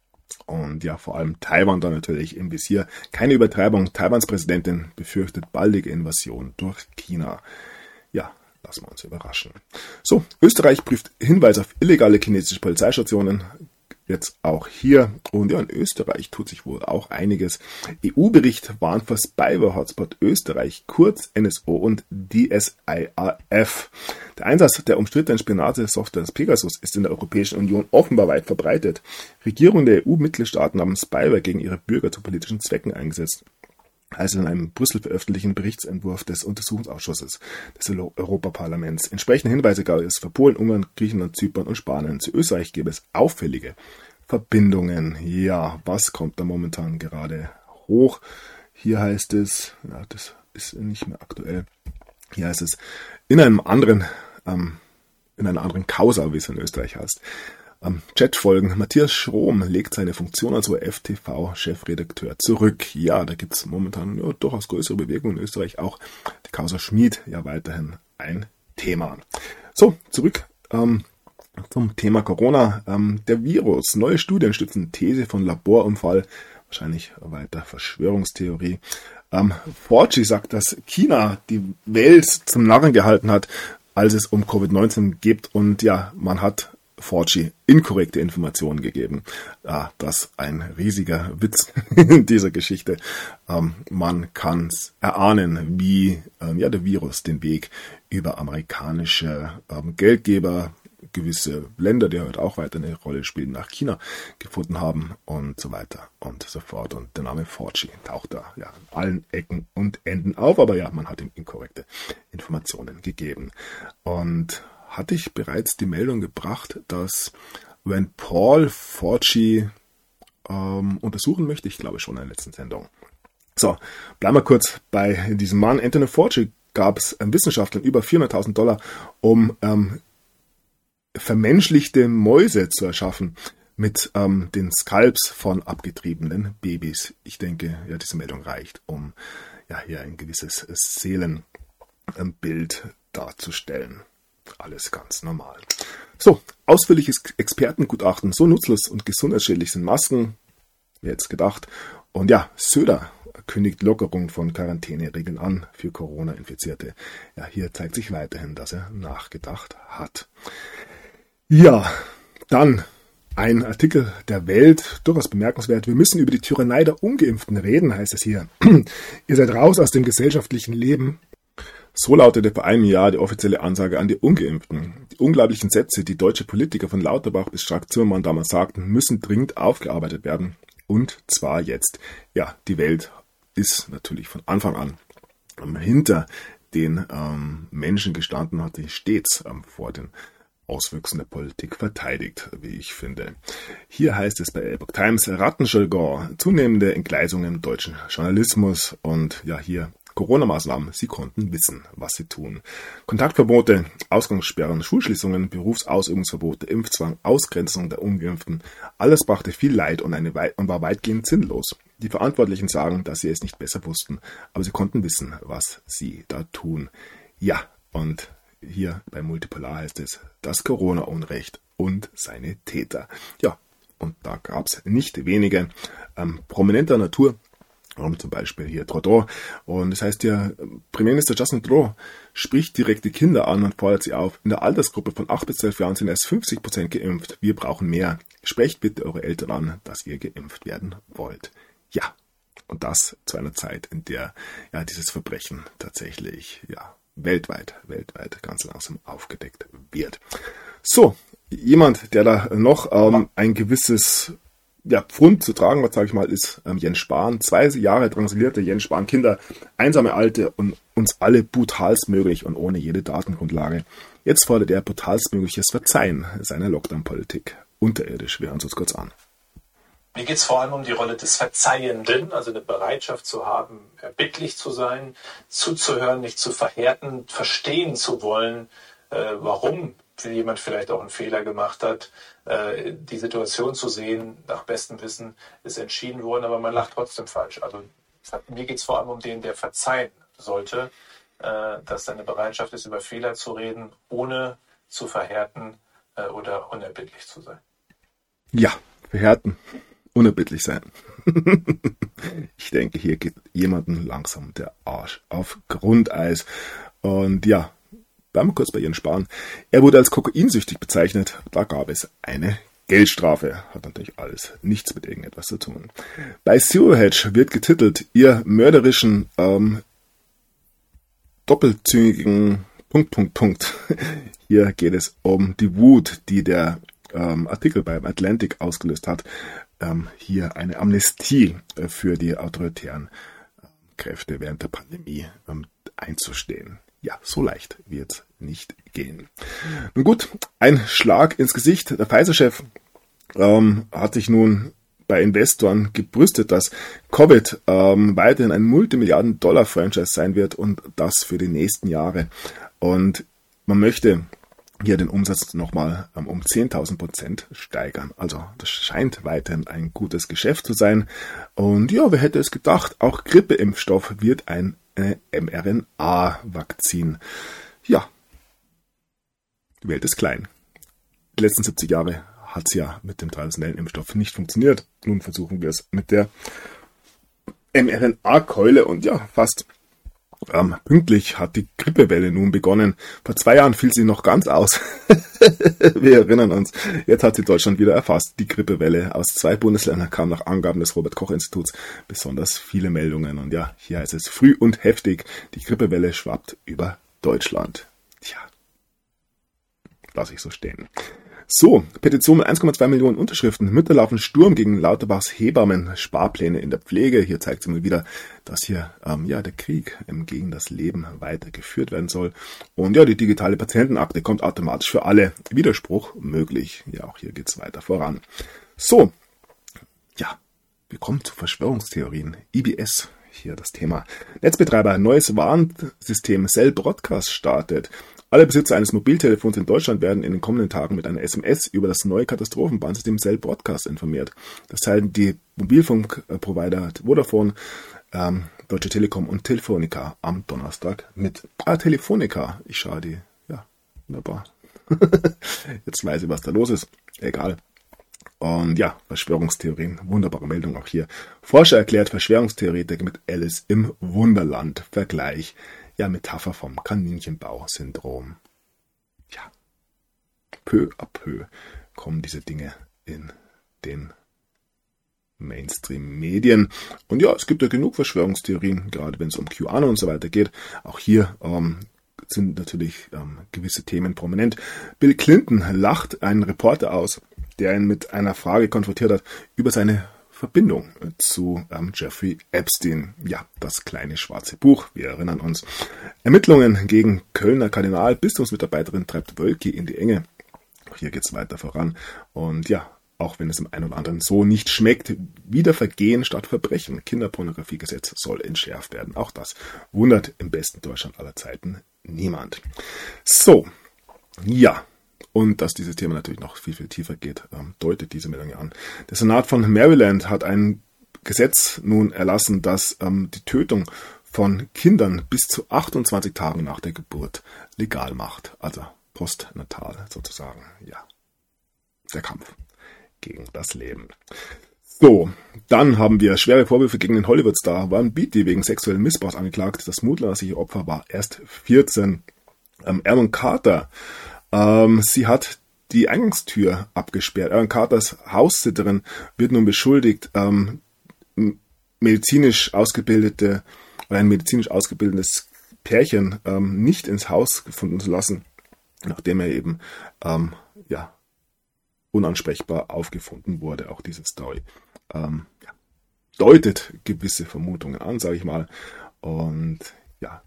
Und ja, vor allem Taiwan da natürlich im Visier. Keine Übertreibung. Taiwans Präsidentin befürchtet baldige Invasion durch China. Ja, lassen wir uns überraschen. So, Österreich prüft Hinweise auf illegale chinesische Polizeistationen. Jetzt auch hier. Und ja, in Österreich tut sich wohl auch einiges. E U-Bericht warnt vor Spyware-Hotspot Österreich, kurz N S O und D S I A F. Der Einsatz der umstrittenen Spionagesoftware Pegasus ist in der Europäischen Union offenbar weit verbreitet. Regierungen der E U-Mitgliedstaaten haben Spyware gegen ihre Bürger zu politischen Zwecken eingesetzt. Also in einem Brüssel veröffentlichten Berichtsentwurf des Untersuchungsausschusses des Europaparlaments. Entsprechende Hinweise gab es für Polen, Ungarn, Griechenland, Zypern und Spanien. Zu Österreich gäbe es auffällige Verbindungen. Ja, was kommt da momentan gerade hoch? Hier heißt es, ja, das ist nicht mehr aktuell. Hier heißt es, in einem anderen, ähm, in einer anderen Causa, wie es in Österreich heißt. Am Chat folgen. Matthias Schrom legt seine Funktion als O R F T V-Chefredakteur zurück. Ja, da gibt es momentan ja, durchaus größere Bewegungen in Österreich. Auch die Causa Schmid ja weiterhin ein Thema. So, zurück ähm, zum Thema Corona. Ähm, der Virus. Neue Studien stützen These von Laborunfall. Wahrscheinlich weiter Verschwörungstheorie. Ähm, Fauci sagt, dass China die Welt zum Narren gehalten hat, als es um Covid neunzehn geht. Und ja, man hat Fauci inkorrekte Informationen gegeben. Ja, das ist ein riesiger Witz in dieser Geschichte. Ähm, man kann es erahnen, wie ähm, ja, der Virus den Weg über amerikanische ähm, Geldgeber, gewisse Länder, die heute auch weiter eine Rolle spielen, nach China gefunden haben und so weiter und so fort. Und der Name Fauci taucht da ja an allen Ecken und Enden auf, aber ja, man hat ihm inkorrekte Informationen gegeben. Und hatte ich bereits die Meldung gebracht, dass Rand Paul Fauci ähm, untersuchen möchte? Ich glaube schon in der letzten Sendung. So, bleiben wir kurz bei diesem Mann. Anthony Fauci gab es Wissenschaftlern über vierhunderttausend Dollar, um ähm, vermenschlichte Mäuse zu erschaffen mit ähm, den Skalps von abgetriebenen Babys. Ich denke, ja, diese Meldung reicht, um ja hier ein gewisses Seelenbild darzustellen. Alles ganz normal. So, ausführliches Expertengutachten. So nutzlos und gesundheitsschädlich sind Masken. Wer jetzt gedacht. Und ja, Söder kündigt Lockerung von Quarantäneregeln an für Corona-Infizierte. Ja, hier zeigt sich weiterhin, dass er nachgedacht hat. Ja, dann ein Artikel der Welt, durchaus bemerkenswert. Wir müssen über die Tyrannei der Ungeimpften reden, heißt es hier. Ihr seid raus aus dem gesellschaftlichen Leben. So lautete vor einem Jahr die offizielle Ansage an die Ungeimpften. Die unglaublichen Sätze, die deutsche Politiker von Lauterbach bis Strack-Zimmermann damals sagten, müssen dringend aufgearbeitet werden. Und zwar jetzt. Ja, die Welt ist natürlich von Anfang an hinter den ähm, Menschen gestanden, hat sich stets ähm, vor den Auswüchsen der Politik verteidigt, wie ich finde. Hier heißt es bei Epoch Times, Rattenjargon, zunehmende Entgleisungen im deutschen Journalismus und ja, hier Corona-Maßnahmen, sie konnten wissen, was sie tun. Kontaktverbote, Ausgangssperren, Schulschließungen, Berufsausübungsverbote, Impfzwang, Ausgrenzung der Ungeimpften, alles brachte viel Leid und, eine wei- und war weitgehend sinnlos. Die Verantwortlichen sagen, dass sie es nicht besser wussten, aber sie konnten wissen, was sie da tun. Ja, und hier bei Multipolar heißt es, das Corona-Unrecht und seine Täter. Ja, und da gab es nicht wenige ähm, prominenter Natur, um zum Beispiel hier Trudeau. Und das heißt ja, Premierminister Justin Trudeau spricht direkt die Kinder an und fordert sie auf. In der Altersgruppe von acht bis zwölf Jahren sind erst fünfzig Prozent geimpft. Wir brauchen mehr. Sprecht bitte eure Eltern an, dass ihr geimpft werden wollt. Ja, und das zu einer Zeit, in der ja dieses Verbrechen tatsächlich ja weltweit, weltweit ganz langsam aufgedeckt wird. So, jemand, der da noch ähm, ein gewisses ja, Pfund zu tragen, was sage ich mal, ist ähm, Jens Spahn. Zwei Jahre drangsalierte Jens Spahn Kinder, einsame Alte und uns alle brutalstmöglich und ohne jede Datengrundlage. Jetzt fordert er brutalstmögliches Verzeihen seiner Lockdown-Politik. Unterirdisch, wir hören uns kurz an. Mir geht es vor allem um die Rolle des Verzeihenden, also eine Bereitschaft zu haben, erbittlich zu sein, zuzuhören, nicht zu verhärten, verstehen zu wollen, äh, warum jemand vielleicht auch einen Fehler gemacht hat. Äh, die Situation zu sehen, nach bestem Wissen ist entschieden worden, aber man lacht trotzdem falsch. Also mir geht es vor allem um den, der verzeihen sollte, äh, dass seine Bereitschaft ist, über Fehler zu reden, ohne zu verhärten äh, oder unerbittlich zu sein. Ja, verhärten. Unerbittlich sein. Ich denke, hier geht jemandem langsam der Arsch auf Grundeis. Und ja, bleiben wir kurz bei Ihren Spahn. Er wurde als kokainsüchtig bezeichnet. Da gab es eine Geldstrafe. Hat natürlich alles nichts mit irgendetwas zu tun. Bei Zero Hedge wird getitelt, ihr mörderischen, ähm, doppelzüngigen Punkt, Punkt, Punkt. Hier geht es um die Wut, die der ähm, Artikel beim Atlantic ausgelöst hat. Ähm, hier eine Amnestie äh, für die autoritären äh, Kräfte während der Pandemie ähm, einzustehen. Ja, so leicht wird es nicht gehen. Nun gut, ein Schlag ins Gesicht. Der Pfizer-Chef ähm, hat sich nun bei Investoren gebrüstet, dass Covid ähm, weiterhin ein Multimilliarden-Dollar-Franchise sein wird und das für die nächsten Jahre. Und man möchte hier den Umsatz nochmal ähm, um zehntausend Prozent steigern. Also das scheint weiterhin ein gutes Geschäft zu sein. Und ja, wer hätte es gedacht, auch Grippeimpfstoff wird ein äh, mRNA-Vakzin. Ja, die Welt ist klein. Die letzten siebzig Jahre hat es ja mit dem traditionellen Impfstoff nicht funktioniert. Nun versuchen wir es mit der mRNA-Keule und ja, fast Ähm, pünktlich hat die Grippewelle nun begonnen. Vor zwei Jahren fiel sie noch ganz aus. Wir erinnern uns, jetzt hat sie Deutschland wieder erfasst. Die Grippewelle aus zwei Bundesländern kam nach Angaben des Robert-Koch-Instituts besonders viele Meldungen. Und ja, hier heißt es früh und heftig, die Grippewelle schwappt über Deutschland. Tja, lass ich so stehen. So, Petition mit eins Komma zwei Millionen Unterschriften. Mütter laufen Sturm gegen Lauterbachs Hebammen. Sparpläne in der Pflege. Hier zeigt sie mal wieder, dass hier ähm, ja der Krieg ähm, gegen das Leben weitergeführt werden soll. Und ja, die digitale Patientenakte kommt automatisch für alle. Widerspruch möglich. Ja, auch hier geht's weiter voran. So, ja, wir kommen zu Verschwörungstheorien. I B S. Hier das Thema. Netzbetreiber, neues Warnsystem Cell Broadcast startet. Alle Besitzer eines Mobiltelefons in Deutschland werden in den kommenden Tagen mit einer S M S über das neue Katastrophenwarnsystem Cell Broadcast informiert. Das teilen die Mobilfunkprovider Vodafone, ähm, Deutsche Telekom und Telefonica am Donnerstag mit. Ah, Telefonica. Ich schaue die. Ja, wunderbar. Jetzt weiß ich, was da los ist. Egal. Und ja, Verschwörungstheorien, wunderbare Meldung auch hier. Forscher erklärt Verschwörungstheoretiker mit Alice im Wunderland. Vergleich. Ja, Metapher vom Kaninchenbau-Syndrom. Ja, peu à peu kommen diese Dinge in den Mainstream-Medien. Und ja, es gibt ja genug Verschwörungstheorien, gerade wenn es um QAnon und so weiter geht. Auch hier ähm, sind natürlich ähm, gewisse Themen prominent. Bill Clinton lacht einen Reporter aus, der ihn mit einer Frage konfrontiert hat über seine Verbindung zu ähm, Jeffrey Epstein. Ja, das kleine schwarze Buch, wir erinnern uns. Ermittlungen gegen Kölner Kardinal-Bistumsmitarbeiterin treibt Wölki in die Enge. Auch hier geht's weiter voran. Und ja, auch wenn es dem einen oder anderen so nicht schmeckt, wieder Vergehen statt Verbrechen. Kinderpornografiegesetz soll entschärft werden. Auch das wundert im besten Deutschland aller Zeiten niemand. So, ja. Und dass dieses Thema natürlich noch viel, viel tiefer geht, ähm, deutet diese Meldung an. Der Senat von Maryland hat ein Gesetz nun erlassen, das ähm, die Tötung von Kindern bis zu achtundzwanzig Tagen nach der Geburt legal macht. Also postnatal sozusagen. Ja, der Kampf gegen das Leben. So, dann haben wir schwere Vorwürfe gegen den Hollywood-Star Van Beatty wegen sexuellen Missbrauchs angeklagt. Das mutmaßliche Opfer war erst vierzehn. Ähm, Aaron Carter. Ähm, sie hat die Eingangstür abgesperrt. Aaron Carters Haussitterin wird nun beschuldigt, ähm, medizinisch ausgebildete oder ein medizinisch ausgebildetes Pärchen ähm, nicht ins Haus gefunden zu lassen, nachdem er eben ähm, ja unansprechbar aufgefunden wurde. Auch diese Story ähm, ja, deutet gewisse Vermutungen an, sage ich mal. Und ja,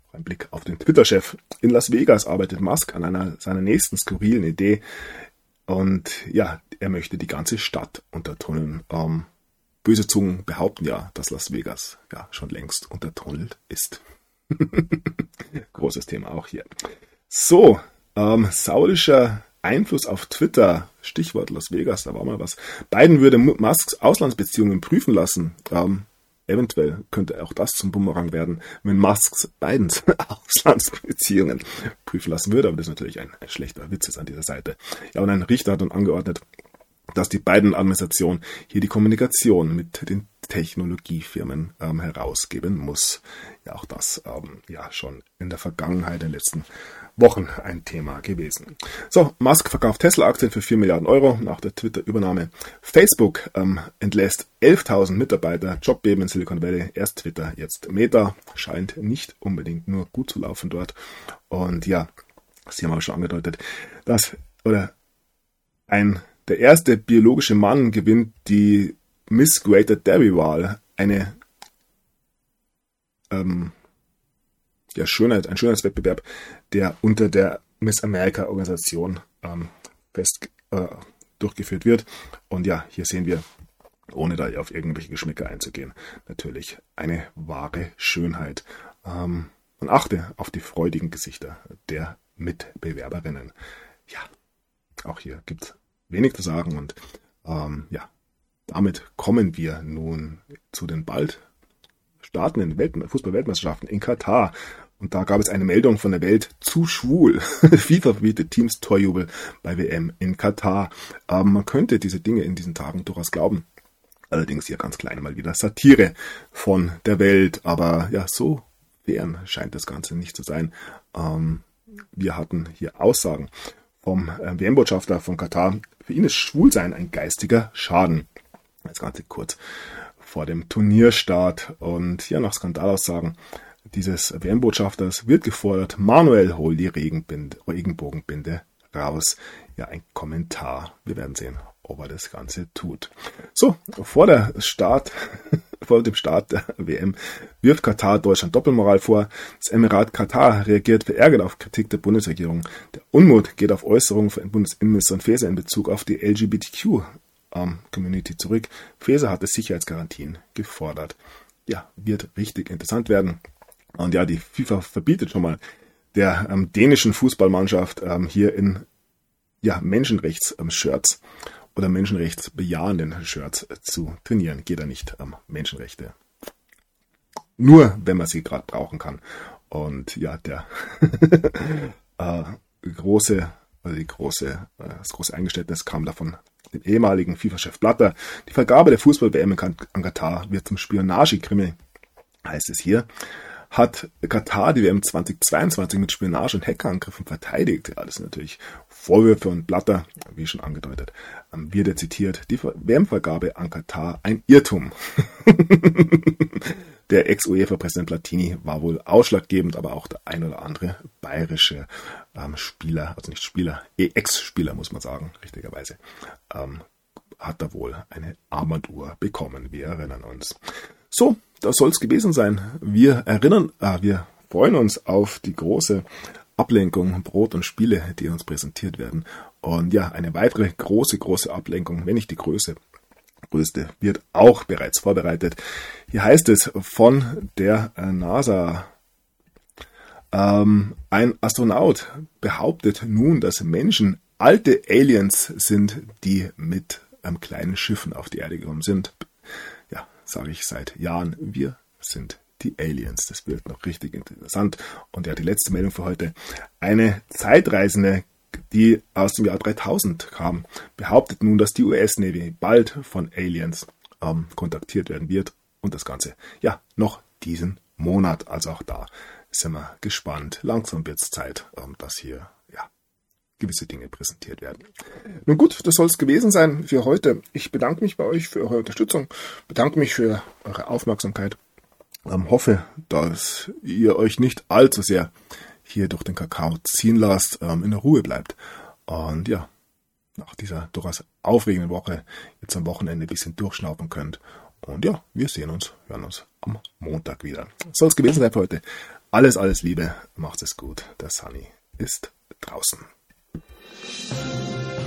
Ein Blick auf den Twitter-Chef. In Las Vegas arbeitet Musk an einer seiner nächsten skurrilen Idee. Und ja, er möchte die ganze Stadt untertunneln. Ähm, böse Zungen behaupten ja, dass Las Vegas ja schon längst untertunnelt ist. Großes Thema auch hier. So, ähm, saudischer Einfluss auf Twitter. Stichwort Las Vegas, da war mal was. Biden würde Musks Auslandsbeziehungen prüfen lassen. Ähm, Eventuell könnte auch das zum Bumerang werden, wenn Musk Bidens Auslandsbeziehungen prüfen lassen würde. Aber das ist natürlich ein, ein schlechter Witz jetzt an dieser Seite. Ja, und ein Richter hat dann angeordnet, dass die Biden-Administration hier die Kommunikation mit den Technologiefirmen ähm, herausgeben muss. Ja, auch das ähm, ja schon in der Vergangenheit, in den letzten Wochen ein Thema gewesen. So, Musk verkauft Tesla-Aktien für vier Milliarden Euro nach der Twitter-Übernahme. Facebook ähm, entlässt elftausend Mitarbeiter, Jobbeben in Silicon Valley, erst Twitter, jetzt Meta. Scheint nicht unbedingt nur gut zu laufen dort. Und ja, Sie haben auch schon angedeutet, dass oder ein der erste biologische Mann gewinnt die Miss Greater Derby-Wahl, eine ähm, ja, Schönheit, ein Schönheitswettbewerb, der unter der Miss America-Organisation ähm, fest äh, durchgeführt wird. Und ja, hier sehen wir, ohne da auf irgendwelche Geschmäcker einzugehen, natürlich eine wahre Schönheit. Ähm, man achte auf die freudigen Gesichter der Mitbewerberinnen. Ja, auch hier gibt es wenig zu sagen und ähm, ja, damit kommen wir nun zu den bald startenden Welt- Fußball-Weltmeisterschaften in Katar. Und da gab es eine Meldung von der Welt zu schwul. FIFA verbietet Teams Torjubel bei W M in Katar. Ähm, man könnte diese Dinge in diesen Tagen durchaus glauben. Allerdings hier ganz klein mal wieder Satire von der Welt. Aber ja, so fern scheint das Ganze nicht zu sein. Ähm, wir hatten hier Aussagen vom W M-Botschafter von Katar. Für ihn ist Schwulsein ein geistiger Schaden. Das Ganze kurz vor dem Turnierstart. Und ja, nach Skandalaussagen dieses W M-Botschafters wird gefordert, Manuel, hol die Regenbinde, Regenbogenbinde raus. Ja, ein Kommentar. Wir werden sehen, ob er das Ganze tut. So, vor der Start, vor dem Start der W M wirft Katar Deutschland Doppelmoral vor. Das Emirat Katar reagiert verärgert auf Kritik der Bundesregierung. Der Unmut geht auf Äußerungen von Bundesinnenminister Faeser in Bezug auf die L G B T Q-Community zurück. Faeser hatte Sicherheitsgarantien gefordert. Ja, wird richtig interessant werden. Und ja, die FIFA verbietet schon mal der ähm, dänischen Fußballmannschaft ähm, hier in ja, Menschenrechts-Shirts oder menschenrechtsbejahenden Shirts äh, zu trainieren. Geht da nicht ähm, Menschenrechte. Nur, wenn man sie gerade brauchen kann. Und ja, der äh, große, also die große, äh, das große Eingeständnis kam davon dem ehemaligen FIFA-Chef Blatter. Die Vergabe der Fußball-W M in Katar wird zum Spionagekrimi, heißt es hier. Hat Katar die W M zweitausendzweiundzwanzig mit Spionage und Hackerangriffen verteidigt. Ja, das sind natürlich Vorwürfe und Blatter, wie schon angedeutet, wird er zitiert. Die W M-Vergabe an Katar ein Irrtum. Der Ex-UEFA-Präsident Platini war wohl ausschlaggebend, aber auch der ein oder andere bayerische ähm, Spieler, also nicht Spieler, Ex-Spieler muss man sagen, richtigerweise, ähm, hat da wohl eine Armbanduhr bekommen. Wir erinnern uns. So, das soll es gewesen sein. Wir erinnern, äh, wir freuen uns auf die große Ablenkung, Brot und Spiele, die uns präsentiert werden. Und ja, eine weitere große, große Ablenkung, wenn nicht die Größe, größte, wird auch bereits vorbereitet. Hier heißt es von der äh, NASA, ähm, ein Astronaut behauptet nun, dass Menschen alte Aliens sind, die mit ähm, kleinen Schiffen auf die Erde gekommen sind. Ja, sage ich seit Jahren, wir sind die Aliens. Das wird noch richtig interessant. Und ja, die letzte Meldung für heute. Eine Zeitreisende, die aus dem Jahr dreitausend kam, behauptet nun, dass die U S Navy bald von Aliens ähm, kontaktiert werden wird. Und das Ganze, ja, noch diesen Monat. Also auch da sind wir gespannt. Langsam wird es Zeit, ähm, dass hier ja gewisse Dinge präsentiert werden. Nun gut, das soll es gewesen sein für heute. Ich bedanke mich bei euch für eure Unterstützung, bedanke mich für eure Aufmerksamkeit. Ähm, hoffe, dass ihr euch nicht allzu sehr hier durch den Kakao ziehen lasst, ähm, in der Ruhe bleibt. Und ja, nach dieser durchaus aufregenden Woche jetzt am Wochenende ein bisschen durchschnaufen könnt. Und ja, wir sehen uns, hören uns am Montag wieder. Soll es gewesen sein für heute. Alles, alles Liebe, macht es gut. Der Sunny ist draußen.